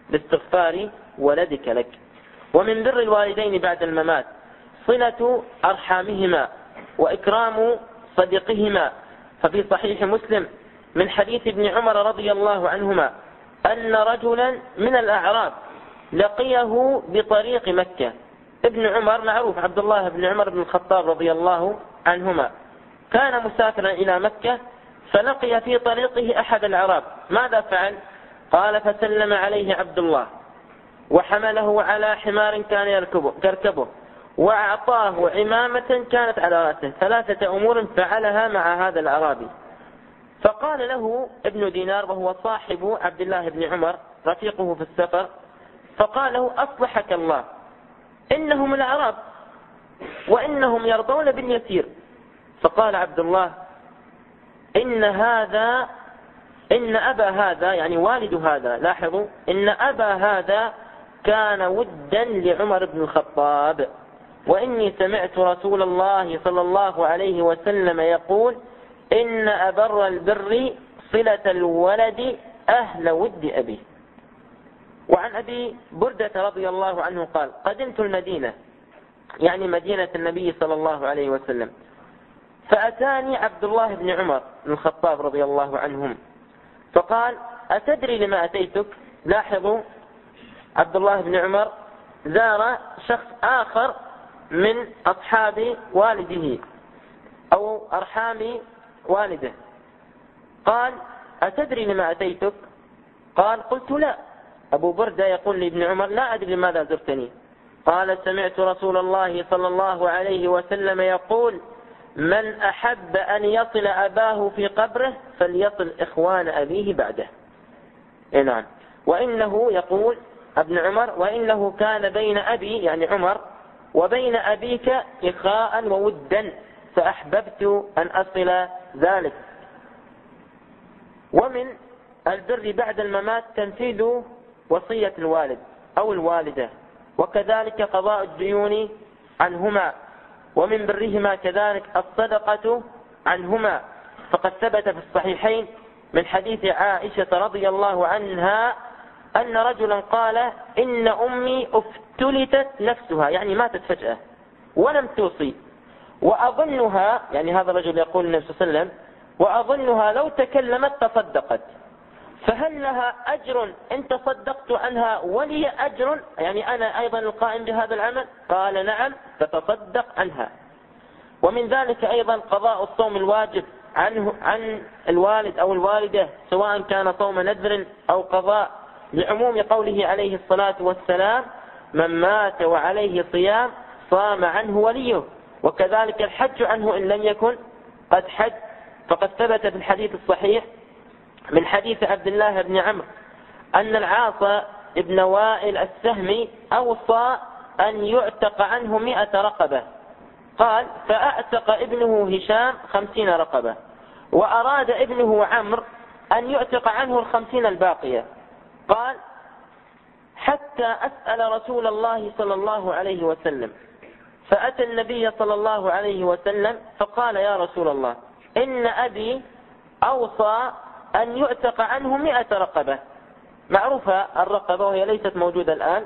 باستغفار ولدك لك. ومن بر الوالدين بعد الممات صلة أرحامهما وإكرام صديقهما، ففي صحيح مسلم من حديث ابن عمر رضي الله عنهما أن رجلا من الأعراب لقيه بطريق مكة. ابن عمر معروف، عبد الله بن عمر بن الخطاب رضي الله عنهما، كان مسافرا إلى مكة فلقي في طريقه أحد الأعراب. ماذا فعل؟ قال فسلم عليه عبد الله وحمله على حمار كان يركبه, يركبه وأعطاه عمامة كانت على رأسه. ثلاثة أمور فعلها مع هذا الأعرابي. فقال له ابن دينار وهو صاحب عبد الله بن عمر رفيقه في السفر، فقال له أصلحك الله، إنهم الأعراب وإنهم يرضون باليسير. فقال عبد الله إن هذا إن أبا هذا يعني والد هذا، لاحظوا إن أبا هذا كان ودا لعمر بن الخطاب، وإني سمعت رسول الله صلى الله عليه وسلم يقول إن أبر البر صلة الولد أهل ود أبيه. وعن أبي بردة رضي الله عنه قال قدمت المدينة، يعني مدينة النبي صلى الله عليه وسلم، فأتاني عبد الله بن عمر بن الخطاب رضي الله عنهم فقال أتدري لما أتيتك؟ لاحظوا عبد الله بن عمر زار شخص آخر من أصحاب والده أو أرحام والده. قال أتدري لما أتيتك؟ قال قلت لا. أبو بردة يقول لابن عمر لا أدري لماذا زرتني. قال سمعت رسول الله صلى الله عليه وسلم يقول من أحب أن يصل أباه في قبره فليصل إخوان أبيه بعده. نعم. وإنه يقول ابن عمر وإنه كان بين أبي يعني عمر وبين أبيك إخاء وودا فأحببت أن أصل ذلك. ومن البر بعد الممات تنفيذ وصية الوالد أو الوالدة، وكذلك قضاء الديون عنهما. ومن برهما كذلك الصدقة عنهما، فقد ثبت في الصحيحين من حديث عائشة رضي الله عنها أن رجلا قال إن أمي افتلتت نفسها، يعني ماتت فجأة ولم توصي، وأظنها يعني هذا الرجل يقول النبي صلى الله عليه وسلم وأظنها لو تكلمت تصدقت، فهل لها أجر إن تصدقت عنها ولي أجر، يعني أنا أيضا القائم بهذا العمل؟ قال نعم فتصدق عنها. ومن ذلك أيضا قضاء الصوم الواجب عنه عن الوالد أو الوالدة، سواء كان صوم نذر أو قضاء، لعموم قوله عليه الصلاة والسلام من مات وعليه صيام صام عنه وليه. وكذلك الحج عنه إن لم يكن قد حج، فقد ثبت في الحديث الصحيح من حديث عبد الله بن عمرو أن العاص ابن وائل السهمي أوصى أن يعتق عنه مئة رقبة، قال فأعتق ابنه هشام خمسين رقبة، وأراد ابنه عمرو أن يعتق عنه الخمسين الباقية، قال حتى أسأل رسول الله صلى الله عليه وسلم، فأتى النبي صلى الله عليه وسلم فقال يا رسول الله إن أبي أوصى أن يعتق عنه مئة رقبة. معروفة الرقبة وهي ليست موجودة الآن.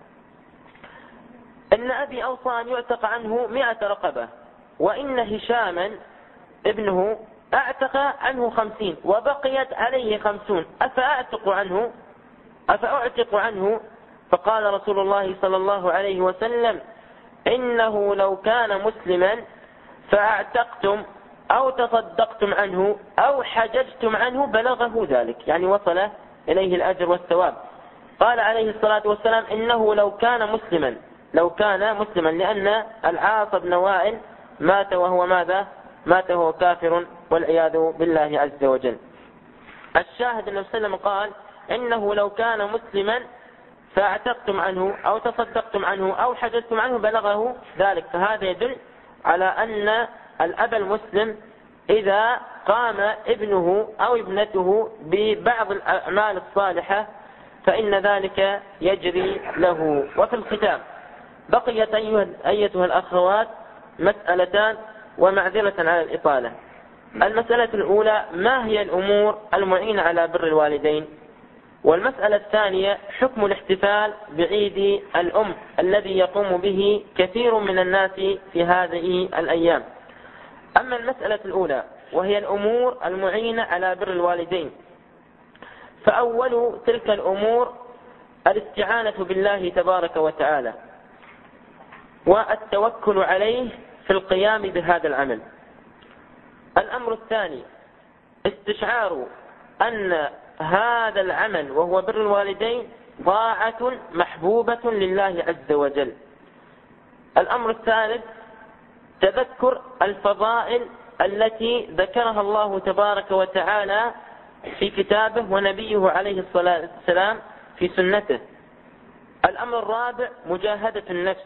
إن أبي أوصى أن يعتق عنه مئة رقبة، وإن هشاما ابنه أعتق عنه خمسين وبقيت عليه خمسون، أفأعتق عنه أفأعتق عنه فقال رسول الله صلى الله عليه وسلم إنه لو كان مسلما فأعتقتم أو تصدقتم عنه أو حججتم عنه بلغه ذلك، يعني وصل إليه الأجر والثواب. قال عليه الصلاة والسلام إنه لو كان مسلما لو كان مسلما لأن العاص بن وائل مات وهو ماذا؟ مات وهو كافر والعياذ بالله عز وجل. الشاهد النبي صلى الله عليه وسلم قال إنه لو كان مسلما فاعتقتم عنه أو تصدقتم عنه أو حججتم عنه بلغه ذلك. فهذا يدل على أن الأب المسلم إذا قام ابنه أو ابنته ببعض الأعمال الصالحة فإن ذلك يجري له. وفي الختام بقيت أيتها الأخوات مسألتان ومعذرة على الإطالة. المسألة الأولى ما هي الأمور المعينة على بر الوالدين؟ والمسألة الثانية حكم الاحتفال بعيد الأم الذي يقوم به كثير من الناس في هذه الأيام. أما المسألة الأولى وهي الأمور المعينة على بر الوالدين، فأول تلك الأمور الاستعانة بالله تبارك وتعالى والتوكل عليه في القيام بهذا العمل. الأمر الثاني استشعار أن هذا العمل وهو بر الوالدين طاعة محبوبة لله عز وجل. الأمر الثالث تذكر الفضائل التي ذكرها الله تبارك وتعالى في كتابه ونبيه عليه الصلاة والسلام في سنته. الأمر الرابع مجاهدة النفس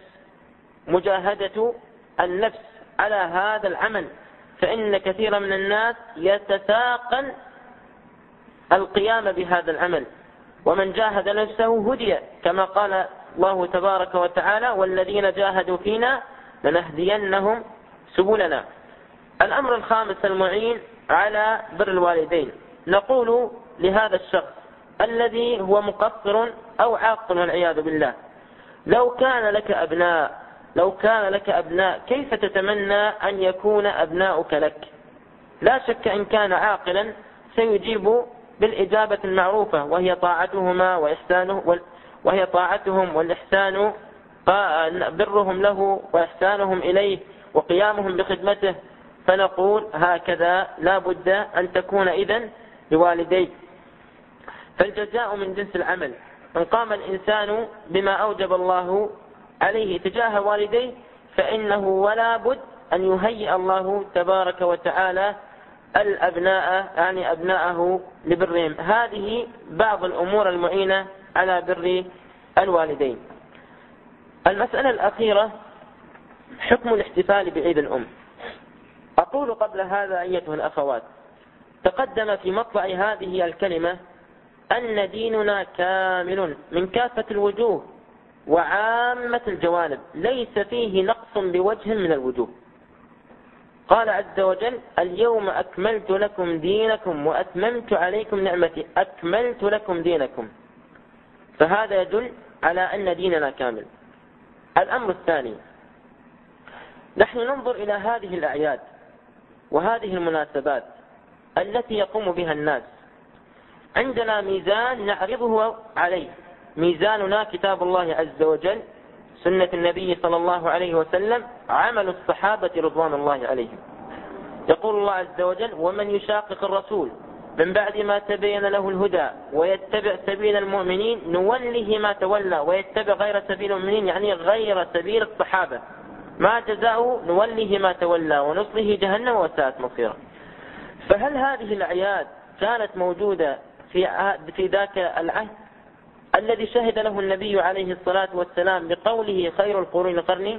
مجاهدة النفس على هذا العمل، فإن كثيرا من الناس يتساقل القيام بهذا العمل، ومن جاهد نفسه هدي، كما قال الله تبارك وتعالى والذين جاهدوا فينا لنهدينهم سبلنا. الأمر الخامس المعين على بر الوالدين، نقول لهذا الشخص الذي هو مقصر أو عاق والعياذ بالله، لو كان لك أبناء لو كان لك أبناء كيف تتمنى أن يكون أبناؤك لك؟ لا شك إن كان عاقلا سيجيب بالإجابة المعروفة، وهي طاعتهما وإحسانه وهي طاعتهم والإحسان برهم له وإحسانهم إليه وقيامهم بخدمته، فنقول هكذا لا بد أن تكون إذن لوالديك. فالجزاء من جنس العمل، إن قام الإنسان بما أوجب الله عليه تجاه والديه فإنه ولا بد أن يهيئ الله تبارك وتعالى الأبناء يعني أبناءه لبرهم. هذه بعض الأمور المعينة على بر الوالدين. المسألة الأخيرة حكم الاحتفال بعيد الأم. أقول قبل هذا أيتها الأخوات، تقدم في مطلع هذه الكلمة أن ديننا كامل من كافة الوجوه وعامة الجوانب، ليس فيه نقص بوجه من الوجوه. قال عز وجل اليوم أكملت لكم دينكم وأتممت عليكم نعمتي، أكملت لكم دينكم، فهذا يدل على أن ديننا كامل. الأمر الثاني، نحن ننظر إلى هذه الأعياد وهذه المناسبات التي يقوم بها الناس، عندنا ميزان نعرضه عليه، ميزاننا كتاب الله عز وجل، سنة النبي صلى الله عليه وسلم، عمل الصحابة رضوان الله عليهم. يقول الله عز وجل ومن يشاقق الرسول من بعد ما تبين له الهدى ويتبع سبيل المؤمنين نوله ما تولى ويتبع غير سبيل المؤمنين، يعني غير سبيل الصحابة، ما جزاؤه نوله ما تولى ونصله جهنم وساءت مصيرا. فهل هذه الأعياد كانت موجودة في في ذاك العهد الذي شهد له النبي عليه الصلاة والسلام بقوله خير القرون قرني؟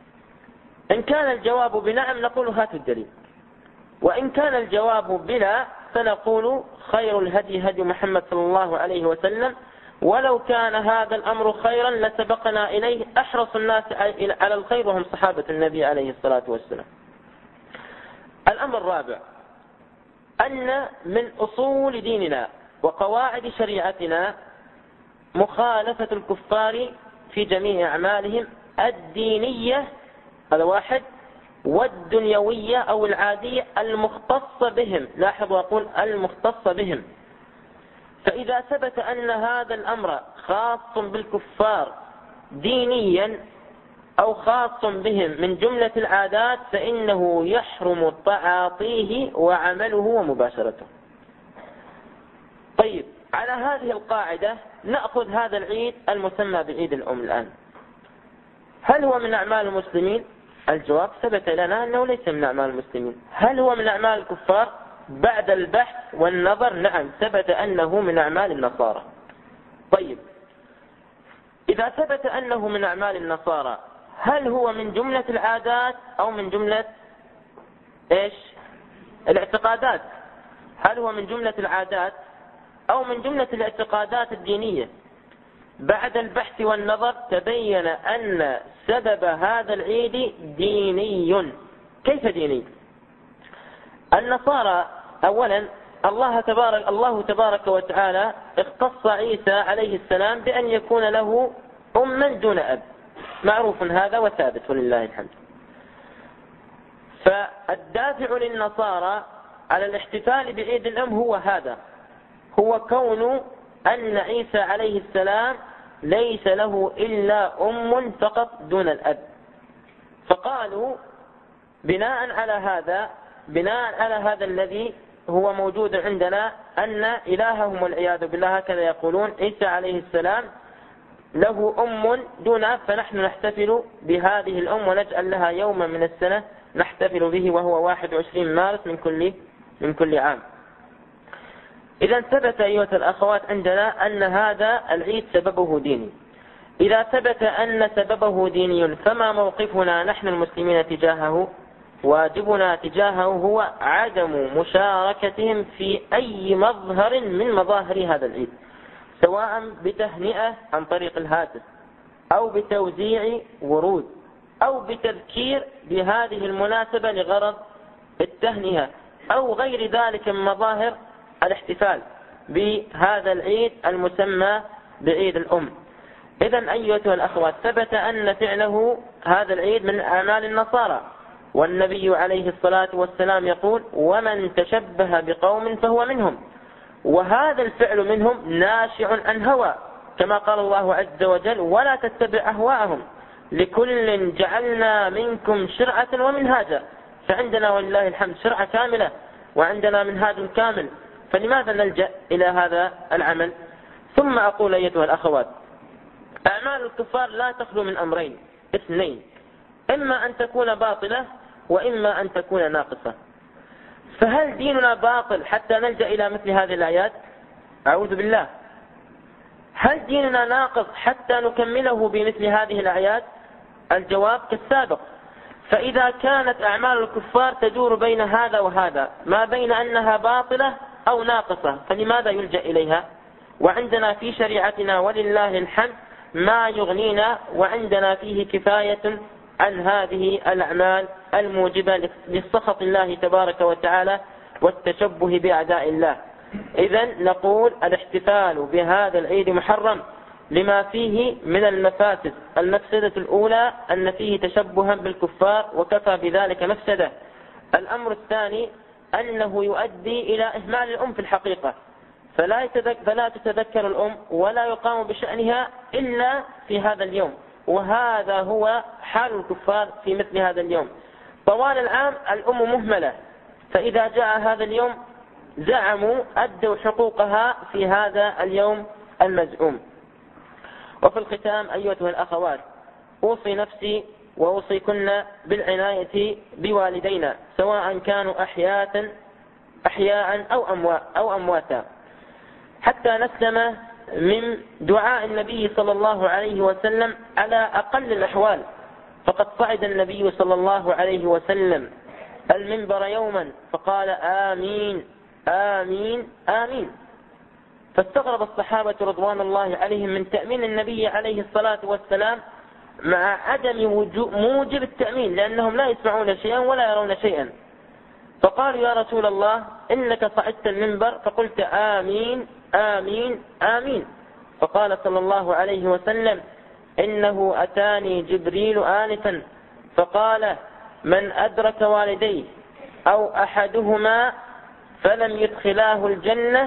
إن كان الجواب بنعم نقول هاتوا الدليل، وإن كان الجواب بلا فنقول خير الهدي هدي محمد صلى الله عليه وسلم، ولو كان هذا الأمر خيرا لسبقنا إليه أحرص الناس على الخير وهم صحابة النبي عليه الصلاة والسلام. الأمر الرابع أن من أصول ديننا وقواعد شريعتنا مخالفة الكفار في جميع أعمالهم الدينية، هذا واحد، والدنيوية أو العادية المختصة بهم. لاحظوا أقول المختصة بهم. فإذا ثبت أن هذا الأمر خاص بالكفار دينيا أو خاص بهم من جملة العادات فإنه يحرم تعاطيه وعمله ومباشرته. طيب، على هذه القاعدة نأخذ هذا العيد المسمى بعيد الأم الآن، هل هو من أعمال المسلمين؟ الجواب ثبت لنا أنه ليس من أعمال المسلمين. هل هو من أعمال الكفار؟ بعد البحث والنظر نعم ثبت أنه من أعمال النصارى. طيب، إذا ثبت أنه من أعمال النصارى هل هو من جملة العادات أو من جملة إيش؟ الاعتقادات؟ هل هو من جملة العادات أو من جملة الاعتقادات الدينية؟ بعد البحث والنظر تبين أن سبب هذا العيد ديني. كيف ديني؟ النصارى أولا الله تبارك, الله تبارك وتعالى اختص عيسى عليه السلام بأن يكون له أما دون أب، معروف هذا وثابت ولله الحمد. فالدافع للنصارى على الاحتفال بعيد الأم هو هذا، هو كون أن عيسى عليه السلام ليس له إلا أم فقط دون الأب. فقالوا بناء على هذا بناء على هذا الذي هو موجود عندنا أن إلههم والعياذ بالله هكذا يقولون عيسى عليه السلام له أم دون أب، فنحن نحتفل بهذه الأم ونجعل لها يوما من السنة نحتفل به وهو واحد وعشرين مارس من كل من كل عام. إذا ثبت أيها الأخوات عندنا أن هذا العيد سببه ديني. إذا ثبت أن سببه ديني فما موقفنا نحن المسلمين تجاهه؟ واجبنا تجاهه هو عدم مشاركتهم في أي مظهر من مظاهر هذا العيد، سواء بتهنئة عن طريق الهاتف أو بتوزيع ورود أو بتذكير بهذه المناسبة لغرض التهنئة أو غير ذلك من مظاهر الاحتفال بهذا العيد المسمى بعيد الأم. إذن أيها الأخوات ثبت أن فعله هذا العيد من أعمال النصارى، والنبي عليه الصلاة والسلام يقول ومن تشبه بقوم فهو منهم، وهذا الفعل منهم ناشع عن هوى كما قال الله عز وجل ولا تتبع أهواءهم لكل جعلنا منكم شرعة ومنهاجا. فعندنا ولله الحمد شرعة كاملة وعندنا منهاج كامل، فلماذا نلجأ إلى هذا العمل؟ ثم أقول أيتها الأخوات أعمال الكفار لا تخلو من أمرين اثنين، إما أن تكون باطلة وإما أن تكون ناقصة. فهل ديننا باطل حتى نلجأ إلى مثل هذه الآيات؟ أعوذ بالله. هل ديننا ناقص حتى نكمله بمثل هذه الآيات؟ الجواب كالسابق. فإذا كانت أعمال الكفار تدور بين هذا وهذا، ما بين أنها باطلة أو ناقصة، فلماذا يلجأ إليها؟ وعندنا في شريعتنا ولله الحمد ما يغنينا، وعندنا فيه كفاية عن هذه الأعمال الموجبة لسخط الله تبارك وتعالى والتشبه بأعداء الله. إذن نقول الاحتفال بهذا العيد محرم لما فيه من المفاسد. المفسدة الأولى أن فيه تشبها بالكفار وكفى بذلك مفسدة. الأمر الثاني أنه يؤدي إلى إهمال الأم في الحقيقة، فلا, فلا تتذكر الأم ولا يقام بشأنها إلا في هذا اليوم، وهذا هو حال الكفار في مثل هذا اليوم. طوال العام الأم مهملة، فإذا جاء هذا اليوم زعموا أدوا حقوقها في هذا اليوم المزعوم. وفي الختام أيها الأخوات أوصي نفسي وأوصيكن بالعناية بوالدينا سواء كانوا أحياء أحياء أو أموات أو أمواتا، حتى نسلم من دعاء النبي صلى الله عليه وسلم على أقل الأحوال. فقد صعد النبي صلى الله عليه وسلم المنبر يوما فقال آمين آمين آمين، فاستغرب الصحابة رضوان الله عليهم من تأمين النبي عليه الصلاة والسلام مع عدم موجب التأمين، لأنهم لا يسمعون شيئا ولا يرون شيئا. فقالوا يا رسول الله إنك صعدت المنبر فقلت آمين آمين آمين. فقال صلى الله عليه وسلم إنه أتاني جبريل آنفا فقال من أدرك والديه أو أحدهما فلم يدخلاه الجنة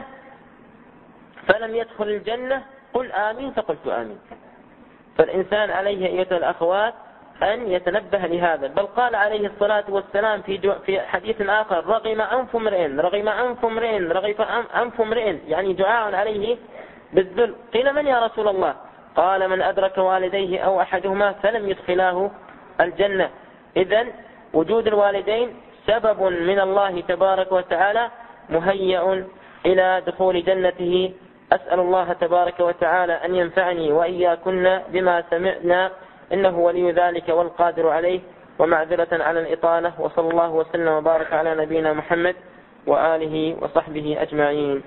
فلم يدخل الجنة قل آمين، فقلت آمين. فالإنسان عليه أيها الأخوات أن يتنبه لهذا. بل قال عليه الصلاة والسلام في في حديث آخر رغم أنف امرئ رغم أنف امرئ رغم أنف امرئ، يعني دعاء عليه بالذل. قيل من يا رسول الله؟ قال من أدرك والديه أو أحدهما فلم يدخلاه الجنة. إذن وجود الوالدين سبب من الله تبارك وتعالى مهيئ إلى دخول جنته. أسأل الله تبارك وتعالى أن ينفعني وإياكن بما سمعنا، إنه ولي ذلك والقادر عليه. ومعذرة على الإطالة، وصلى الله وسلم وبارك على نبينا محمد وآله وصحبه أجمعين.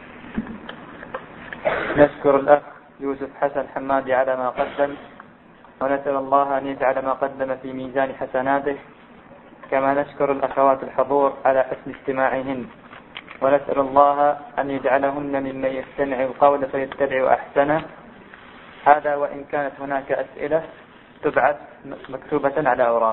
نشكر الأخ يوسف حسن حمادي على ما قدم. ونسأل الله أن يجعل ما قدم في ميزان حسناته، كما نشكر الأخوات الحضور على حسن استماعهن، ونسأل الله أن يجعلهن ممن يستمع القول فيتبع أحسنه. هذا وإن كانت هناك أسئلة تبعث مكتوبة على أوراق.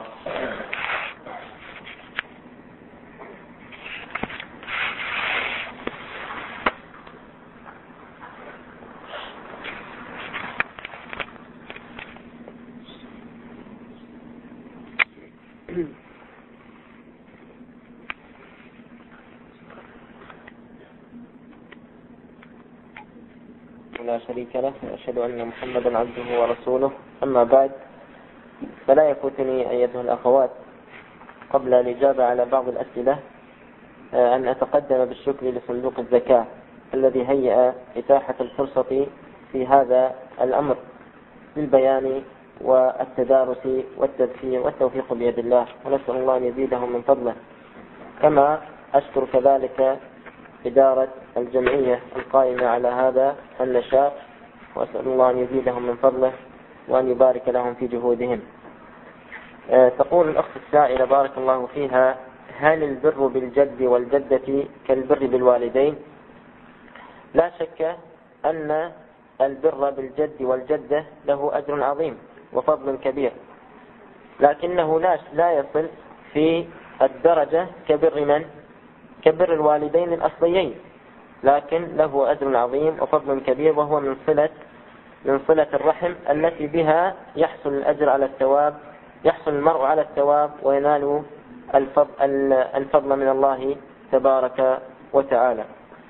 لا شريك له، وأشهد أن محمدا عبده ورسوله. أما بعد، فلا يفوتني أيها الأخوات قبل الإجابة على بعض الأسئلة أن أتقدم بالشكر لصندوق الزكاة الذي هيأ إتاحة الفرصة في هذا الأمر بالبيان والتدارس والتذكير، والتوفيق بيد الله، ونسأل الله أن يزيدهم من فضله. كما أشكر كذلك إدارة الجمعية القائمة على هذا النشاط، وأسأل الله أن يزيدهم من فضله وأن يبارك لهم في جهودهم. أه تقول الأخت السائلة بارك الله فيها: هل البر بالجد والجدة كالبر بالوالدين؟ لا شك أن البر بالجد والجدة له أجر عظيم وفضل كبير، لكنه لا يصل في الدرجة كبر من؟ كبر الوالدين الأصليين، لكن له أجر عظيم وفضل كبير، وهو من صلة من صلة الرحم التي بها يحصل الأجر على الثواب، يحصل المرء على الثواب وينال الفضل, الفضل من الله تبارك وتعالى.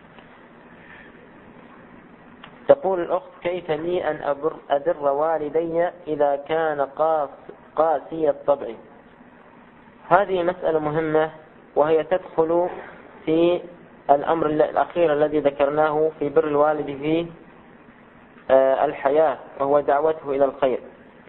تقول الأخت: كيف لي أن أبر, أبر والدي إذا كان قاس قاسي الطبع؟ هذه مسألة مهمة، وهي تدخل في الأمر الأخير الذي ذكرناه في بر الوالد في الحياة، وهو دعوته إلى الخير.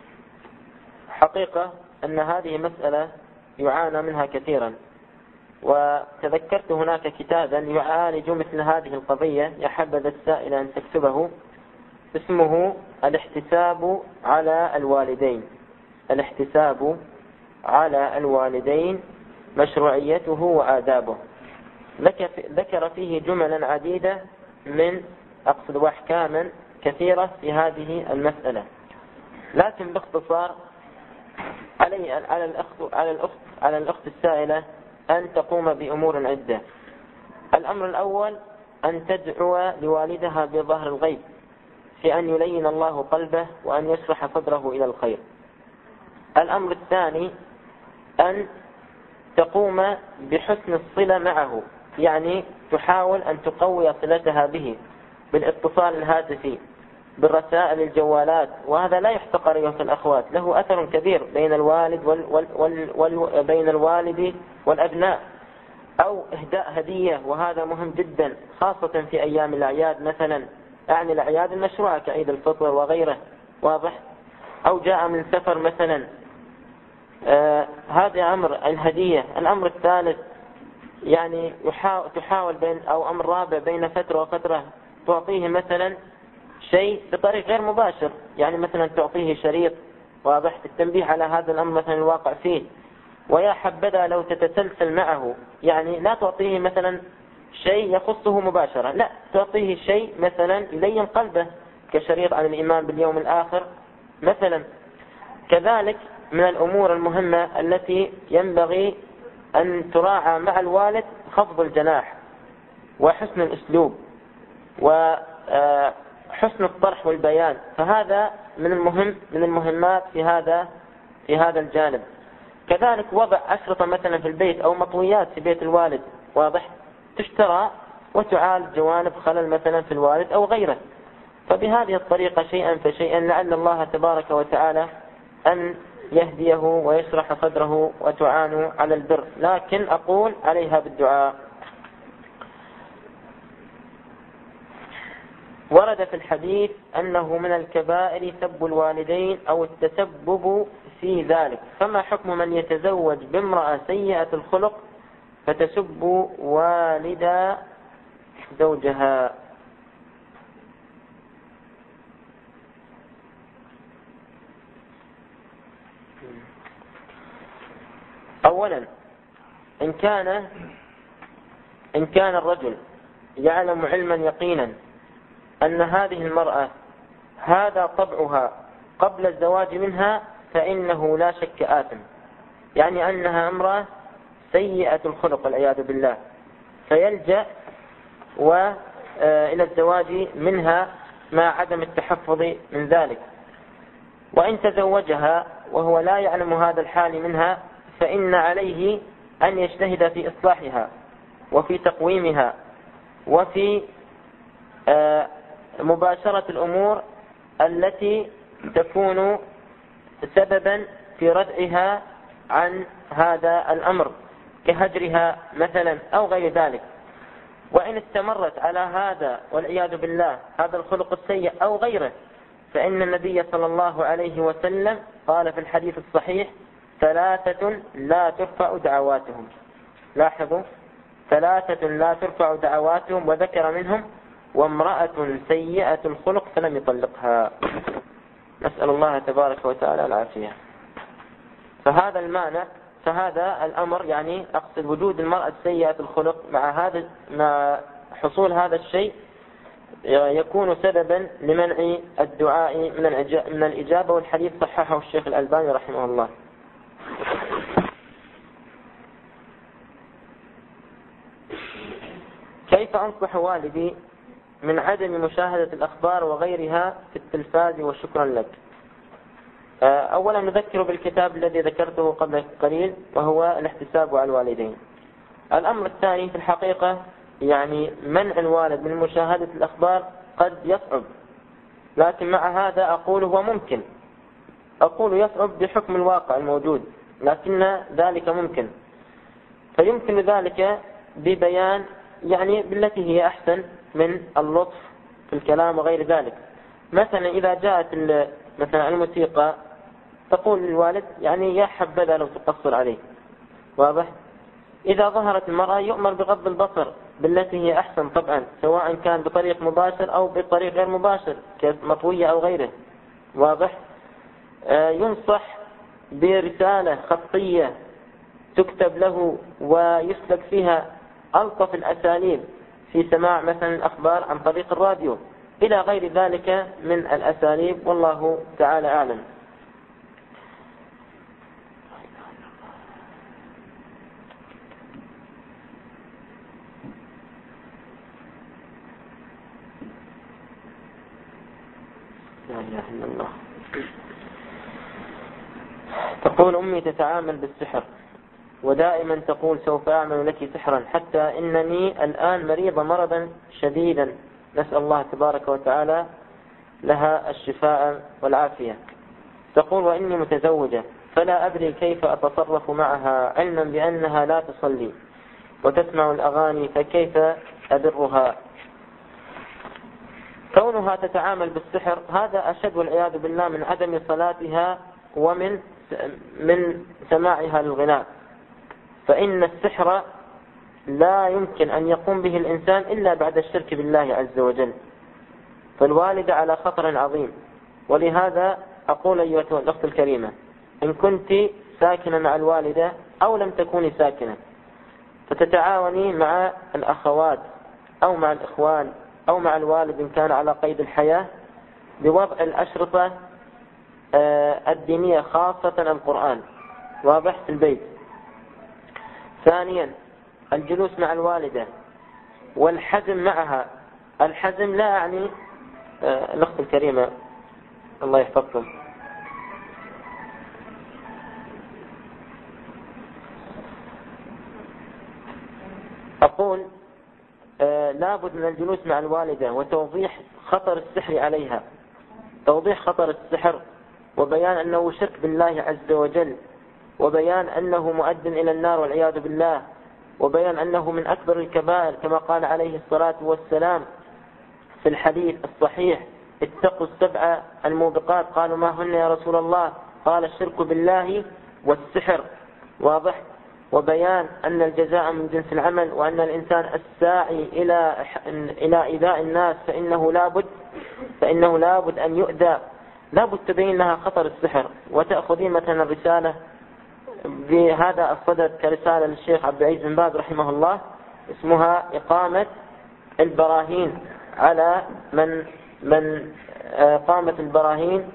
حقيقة أن هذه مسألة يعانى منها كثيرا، وتذكرت هناك كتابا يعالج مثل هذه القضية، يحبذ السائل أن تكتبه، اسمه الاحتساب على الوالدين. الاحتساب على الوالدين، مشروعيته وآدابه. ذكر فيه جملا عديدة من أقصد وأحكاما كثيرة في هذه المسألة، لكن باختصار علي على الأخت على الأخت على الأخت السائلة أن تقوم بأمور عدة. الأمر الأول أن تدعو لوالدها بظهر الغيب في أن يلين الله قلبه وأن يشرح صدره إلى الخير. الأمر الثاني أن تقوم بحسن الصلة معه، يعني تحاول أن تقوي صلتها به بالاتصال الهاتفي، بالرسائل، الجوالات، وهذا لا يحتقر أيها الأخوات، له أثر كبير بين الوالد وال وال وال وال بين الوالد والأبناء. أو إهداء هدية، وهذا مهم جدا خاصة في أيام الأعياد مثلا، يعني الأعياد المشروعة كعيد الفطر وغيره، واضح؟ أو جاء من سفر مثلا، آه هذا أمر الهدية. الأمر الثالث يعني تحاول بين أو أمر رابع بين فترة وفترة تعطيه مثلا شيء بطريق غير مباشر، يعني مثلا تعطيه شريط، واضح؟ التنبيه على هذا الأمر مثلا الواقع فيه. ويا حبذا لو تتسلسل معه، يعني لا تعطيه مثلا شيء يخصه مباشرة، لا، تعطيه شيء مثلا يلين قلبه، كشريط عن الإيمان باليوم الآخر مثلا. كذلك من الأمور المهمة التي ينبغي أن تراعى مع الوالد خفض الجناح، وحسن الأسلوب، وحسن الطرح والبيان، فهذا من المهم من المهمات في هذا في هذا الجانب. كذلك وضع أشرطة مثلا في البيت أو مطويات في بيت الوالد، واضح؟ تشترى وتعالج جوانب خلل مثلا في الوالد أو غيره. فبهذه الطريقة شيئا فشيئا لعل الله تبارك وتعالى أن يهديه ويشرح صدره وتعانوا على البر، لكن أقول عليها بالدعاء. ورد في الحديث أنه من الكبائر سب الوالدين أو التسبب في ذلك، فما حكم من يتزوج بامرأة سيئة الخلق فتسب والد زوجها؟ أولا إن كان إن كان الرجل يعلم علما يقينا أن هذه المرأة هذا طبعها قبل الزواج منها فإنه لا شك آثم، يعني أنها امرأة سيئة الخلق والعياذ بالله، فيلجأ وإلى الزواج منها مع عدم التحفظ من ذلك. وإن تزوجها وهو لا يعلم هذا الحال منها فإن عليه أن يجتهد في إصلاحها وفي تقويمها وفي مباشرة الأمور التي تكون سببا في ردعها عن هذا الأمر كهجرها مثلا أو غير ذلك. وإن استمرت على هذا والعياذ بالله هذا الخلق السيء أو غيره فإن النبي صلى الله عليه وسلم قال في الحديث الصحيح: ثلاثة لا ترفع دعواتهم. لاحظوا، ثلاثة لا ترفع دعواتهم، وذكر منهم وامرأة سيئة الخلق فلم يطلقها. نسأل الله تبارك وتعالى العافية. فهذا المعنى فهذا الأمر يعني أقصد وجود المرأة سيئة الخلق مع هذا مع حصول هذا الشيء يكون سببا لمنع الدعاء من الإجابة، والحديث صححه الشيخ الألباني رحمه الله. كيف أنصح والدي من عدم مشاهدة الأخبار وغيرها في التلفاز وشكرا لك؟ أولا نذكر بالكتاب الذي ذكرته قبل قليل وهو الاحتساب على الوالدين. الأمر الثاني في الحقيقة يعني منع الوالد من مشاهدة الأخبار قد يصعب، لكن مع هذا أقول هو ممكن. أقول يصعب بحكم الواقع الموجود، لكن ذلك ممكن. فيمكن ذلك ببيان يعني بالتي هي أحسن من اللطف في الكلام وغير ذلك. مثلا إذا جاءت مثلا الموسيقى تقول للوالد يعني يا حبذا لو تقصر عليه، واضح؟ إذا ظهرت المرأة يؤمر بغض البصر بالتي هي أحسن طبعا، سواء كان بطريق مباشر أو بطريق غير مباشر كمطوية أو غيره، واضح؟ آه ينصح برسالة خطية تكتب له ويسلك فيها ألطف الأساليب في سماع مثلا الأخبار عن طريق الراديو إلى غير ذلك من الأساليب، والله تعالى أعلم. لا إله إلا الله. تقول أمي تتعامل بالسحر ودائما تقول سوف أعمل لك سحرا، حتى إنني الآن مريضة مرضا شديدا، نسأل الله تبارك وتعالى لها الشفاء والعافية. تقول وإني متزوجة فلا أدري كيف أتصرف معها، علما بأنها لا تصلي وتسمع الأغاني، فكيف أبرها؟ كونها تتعامل بالسحر هذا أشد والعياذ بالله من عدم صلاتها ومن من سماعها للغناء، فإن السحر لا يمكن أن يقوم به الإنسان إلا بعد الشرك بالله عز وجل، فالوالدة على خطر عظيم. ولهذا أقول أيها الأخت الكريمة، إن كنت ساكنة مع الوالدة أو لم تكوني ساكنة فتتعاوني مع الأخوات أو مع الإخوان أو مع الوالد إن كان على قيد الحياة بوضع الأشرطة الدينية خاصة القرآن، واضح، في البيت. ثانيا الجلوس مع الوالدة والحزم معها. الحزم لا أعني الأخت الكريمة الله يحفظكم، أقول آه لابد من الجلوس مع الوالدة وتوضيح خطر السحر عليها، توضيح خطر السحر وبيان أنه شرك بالله عز وجل، وبيان أنه مؤد إلى النار والعياذ بالله، وبيان أنه من أكبر الكبائر كما قال عليه الصلاة والسلام في الحديث الصحيح: اتقوا السبع الموبقات. قالوا ما هن يا رسول الله؟ قال الشرك بالله والسحر، واضح. وبيان أن الجزاء من جنس العمل، وأن الإنسان الساعي إلى إلى إيذاء الناس فإنه لابد فإنه لابد أن يؤذى لابد تبين لها خطر السحر، وتأخذين مثلا الرسالة بهذا الصدد كرسالة للشيخ عبد العزيز بن باز رحمه الله اسمها إقامة البراهين على من من قامة البراهين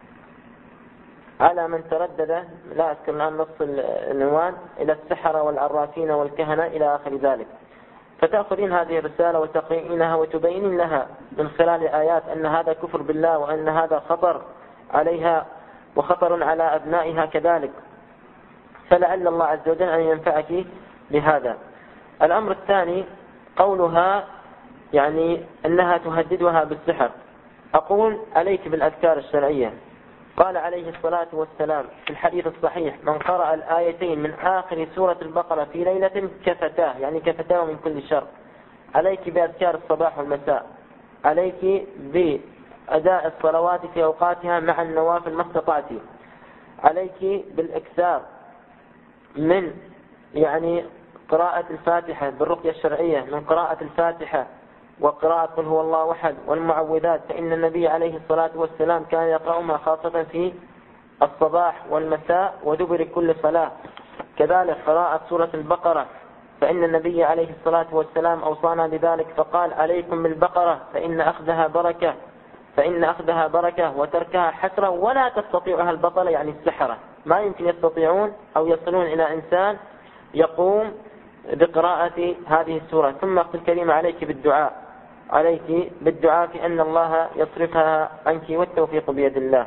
على من تردد، لا أذكر الآن نص العنوان، إلى السحرة والعرافين والكهنة إلى آخر ذلك. فتأخذين هذه الرسالة وتقرئينها وتبينين لها من خلال آيات أن هذا كفر بالله، وأن هذا خطر عليها وخطر على أبنائها كذلك، فلعل الله عز وجل أن ينفعك بهذا. الأمر الثاني قولها يعني أنها تهددها بالسحر. أقول عليك بالأذكار الشرعية. قال عليه الصلاة والسلام في الحديث الصحيح: من قرأ الآيتين من آخر سورة البقرة في ليلة كفتاه، يعني كفتاه من كل شر. عليك بأذكار الصباح والمساء، عليك بأداء الصلوات في أوقاتها مع النوافل ما استطعت، عليك بالإكثار من يعني قراءة الفاتحة بالرقية الشرعية، من قراءة الفاتحة وقراءة قل هو الله أحد والمعوذات، فإن النبي عليه الصلاة والسلام كان يقرأهما خاصة في الصباح والمساء ودبر كل صلاة. كذلك قراءة سورة البقرة، فإن النبي عليه الصلاة والسلام أوصانا بذلك فقال: عليكم بالبقرة فإن أخذها بركة فإن أخذها بركة وتركها حسرة ولا تستطيعها البطلة، يعني السحرة ما يمكن يستطيعون أو يصلون إلى إنسان يقوم بقراءة هذه السورة. ثم أختي الكريمة عليك بالدعاء، عليك بالدعاء في أن الله يصرفها عنك والتوفيق بيد الله.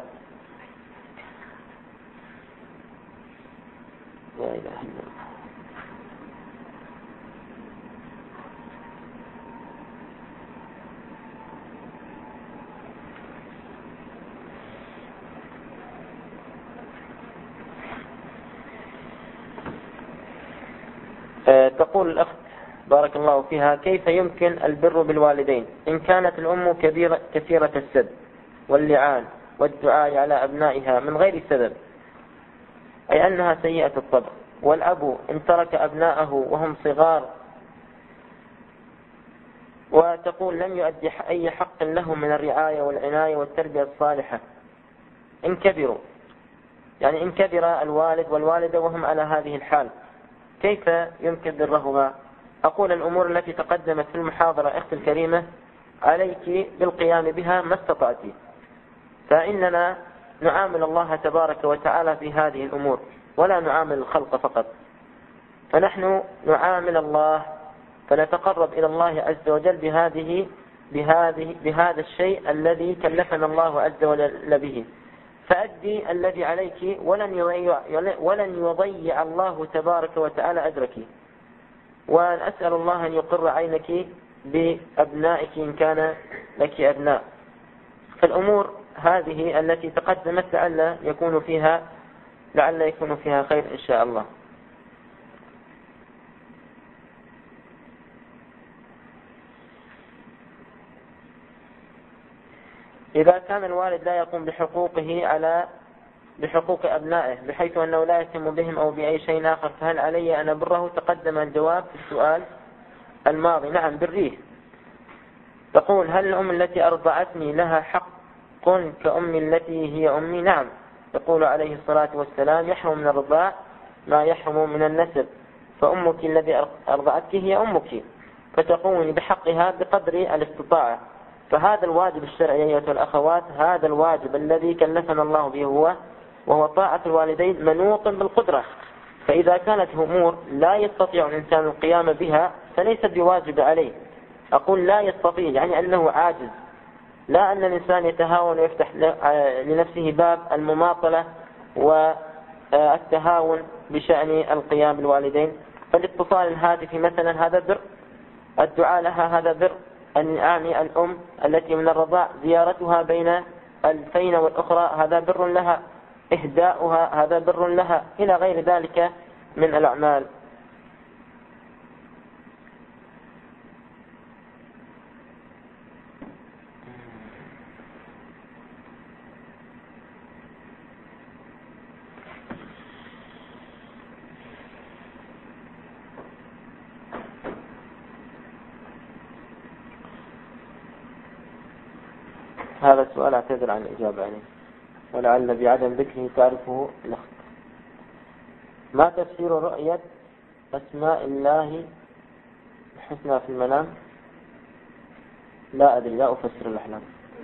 لا إله إلا الله. تقول الأخت بارك الله فيها: كيف يمكن البر بالوالدين إن كانت الأم كبيرة كثيرة السب واللعان والدعاء على أبنائها من غير سبب، أي أنها سيئة الطبع، والأب إن ترك أبنائه وهم صغار، وتقول لم يؤدي أي حق لهم من الرعاية والعناية والتربية الصالحة إن كبروا، يعني إن كبر الوالد والوالدة وهم على هذه الحال، كيف يمكن برهما؟ أقول الأمور التي تقدمت في المحاضرة أختي الكريمة عليك بالقيام بها ما استطعت، فإننا نعامل الله تبارك وتعالى في هذه الأمور ولا نعامل الخلق فقط، فنحن نعامل الله فنتقرب إلى الله عز وجل بهذه بهذه بهذا الشيء الذي كلفنا الله عز وجل به، فأدي الذي عليك ولن يضيع, ولن يضيع الله تبارك وتعالى أجرك. وأن أسأل الله أن يقر عينك بأبنائك إن كان لك أبناء. فالأمور هذه التي تقدمت لعل يكون فيها لعل يكون فيها خير إن شاء الله. إذا كان الوالد لا يقوم بحقوقه على بحقوق أبنائه بحيث أنه لا يهتم بهم أو بأي شيء آخر، فهل علي أن أبره؟ تقدم الجواب في السؤال الماضي. نعم بريه. تقول: هل الأم التي أرضعتني لها حق كأمي التي هي أمي؟ نعم. يقول عليه الصلاة والسلام: يحرم من الرضاع ما يحرم من النسب، فأمك الذي أرضعتك هي أمك، فتقومي بحقها بقدر الاستطاعة. فهذا الواجب الشرعي أيها الأخوات، هذا الواجب الذي كلفنا الله به هو وهو طاعة الوالدين منوط بالقدرة. فإذا كانت أمور لا يستطيع الإنسان القيام بها فليست بواجب عليه. أقول لا يستطيع يعني أنه عاجز، لا أن الإنسان يتهاون ويفتح لنفسه باب المماطلة والتهاون بشأن القيام بالوالدين. فالاتصال الهاتفي مثلا هذا بر، الدعاء لها هذا بر، أن أعني الأم التي من الرضاع زيارتها بين الفين والأخرى هذا بر لها، إهداؤها هذا بر لها، إلى غير ذلك من الأعمال. هذا السؤال أعتذر عن الإجابة عليه. ولعل بعدم ذكره تعرفه الأخت. ما تفسير رؤية أسماء الله الحسنى في المنام؟ لا أدري، لا أفسر الأحلام.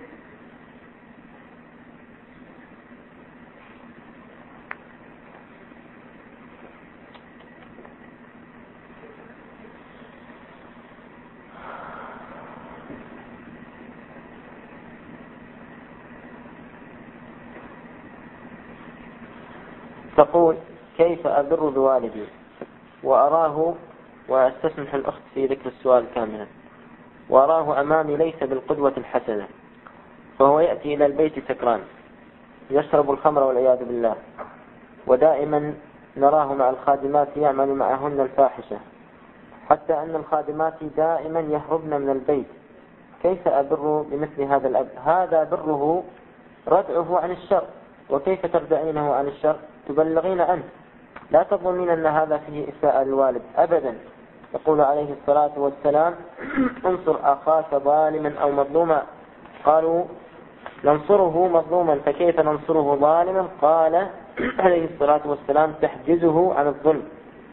تقول: كيف أبر بوالدي وأراه، وأستسمح الأخت في ذكر السؤال كاملا، وأراه أمامي ليس بالقدوة الحسنة، فهو يأتي إلى البيت سكران يشرب الخمر والعياذ بالله، ودائما نراه مع الخادمات يعمل معهن الفاحشة، حتى أن الخادمات دائما يهربن من البيت. كيف أبر بمثل هذا الأب؟ هذا بره ردعه عن الشر، وكيف تردعينه عن الشر؟ تبلغين عنه. لا تظنين أن هذا فيه إساءة للوالد أبدا. يقول عليه الصلاة والسلام: انصر أخاك ظالما أو مظلوما. قالوا: ننصره مظلوما فكيف ننصره ظالما؟ قال عليه الصلاة والسلام: تحجزه عن الظلم.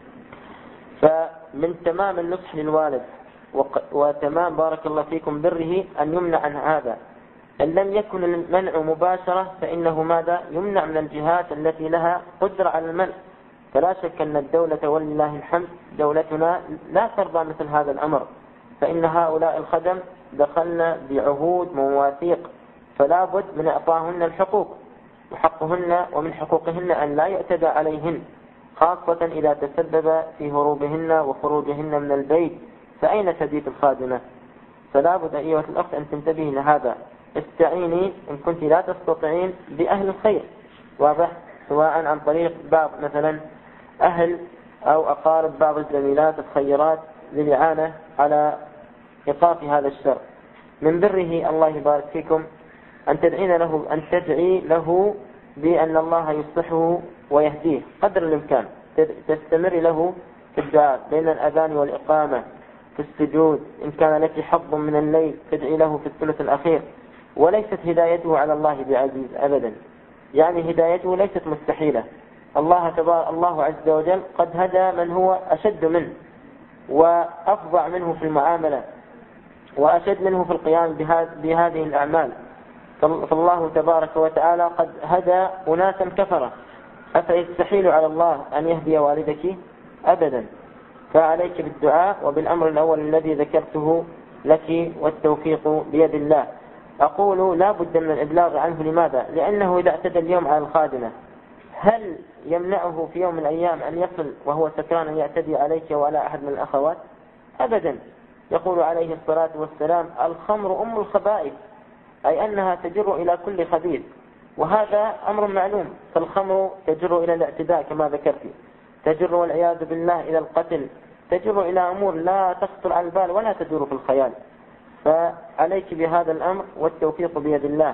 فمن تمام النصح للوالد وتمام بارك الله فيكم بره أن يمنع عن هذا. إن لم يكن المنع مباشرة فإنه ماذا؟ يمنع من الجهات التي لها قدرة على المنع. فلا شك أن الدولة ولله الحمد دولتنا لا ترضى مثل هذا الأمر، فإن هؤلاء الخدم دخلنا بعهود ومواثيق، فلا بد من إعطاهن الحقوق، وحقهن ومن حقوقهن أن لا يعتدى عليهن، خاصة إذا تسبب في هروبهن وخروجهن من البيت، فأين تبيت الخادمة؟ فلا بد أيها الأخت أن تنتبهي لهذا. استعيني إن كنت لا تستطيعين بأهل الخير، واضح، سواء عن طريق بعض مثلا أهل أو أقارب بعض الزميلات الخيرات للإعانة على إيقاف هذا الشر. من بره الله يبارك فيكم أن تدعين له أن تدعي له بأن الله يصلحه ويهديه قدر الإمكان. تستمر له في الدعاء بين الأذان والإقامة، في السجود، إن كان لك حظ من الليل تدعي له في الثلث الأخير. وليست هدايته على الله بعزيز أبدا، يعني هدايته ليست مستحيلة. الله تبارك الله عز وجل قد هدى من هو أشد منه وأفظع منه في المعاملة وأشد منه في القيام بهذه الأعمال. فالله تبارك وتعالى قد هدى أناسا كفرة، أفيستحيل على الله أن يهدي والدك؟ أبدا. فعليك بالدعاء وبالأمر الأول الذي ذكرته لك، والتوفيق بيد الله. أقول لا بد من الإبلاغ عنه. لماذا؟ لأنه إذا اعتدى اليوم على الخادمة، هل يمنعه في يوم من الأيام أن يصل وهو سكران أن يعتدي عليك وعلى أحد من الأخوات؟ أبدا. يقول عليه الصلاة والسلام: الخمر أم الخبائث، أي أنها تجر إلى كل خبيث، وهذا أمر معلوم. فالخمر تجر إلى الاعتداء كما ذكرت، تجر والعياذ بالله إلى القتل، تجر إلى أمور لا تخطر على البال ولا تدور في الخيال. فعليك بهذا الأمر والتوفيق بيد الله.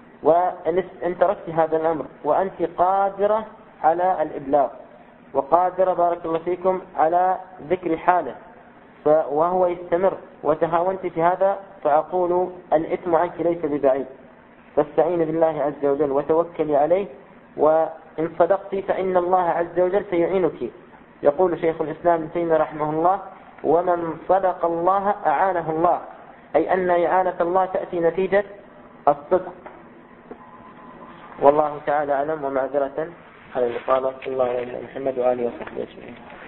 وإن تركت هذا الأمر وأنت قادرة على الإبلاغ وقادرة بارك الله فيكم على ذكر حاله وهو يستمر وتهاونت في هذا، فأقول الإثم عنك ليس ببعيد. فاستعين بالله عز وجل وتوكلي عليه، وإن صدقت فإن الله عز وجل سيعينك. يقول شيخ الإسلام ابن تيمية رحمه الله: ومن صدق الله أعانه الله، أي أن إعانة الله تأتي نتيجة الصدق. والله تعالى أعلم، ومعذرة على الإطالة. صلى الله عليه وسلم محمد وآله وصحبه أجمعين.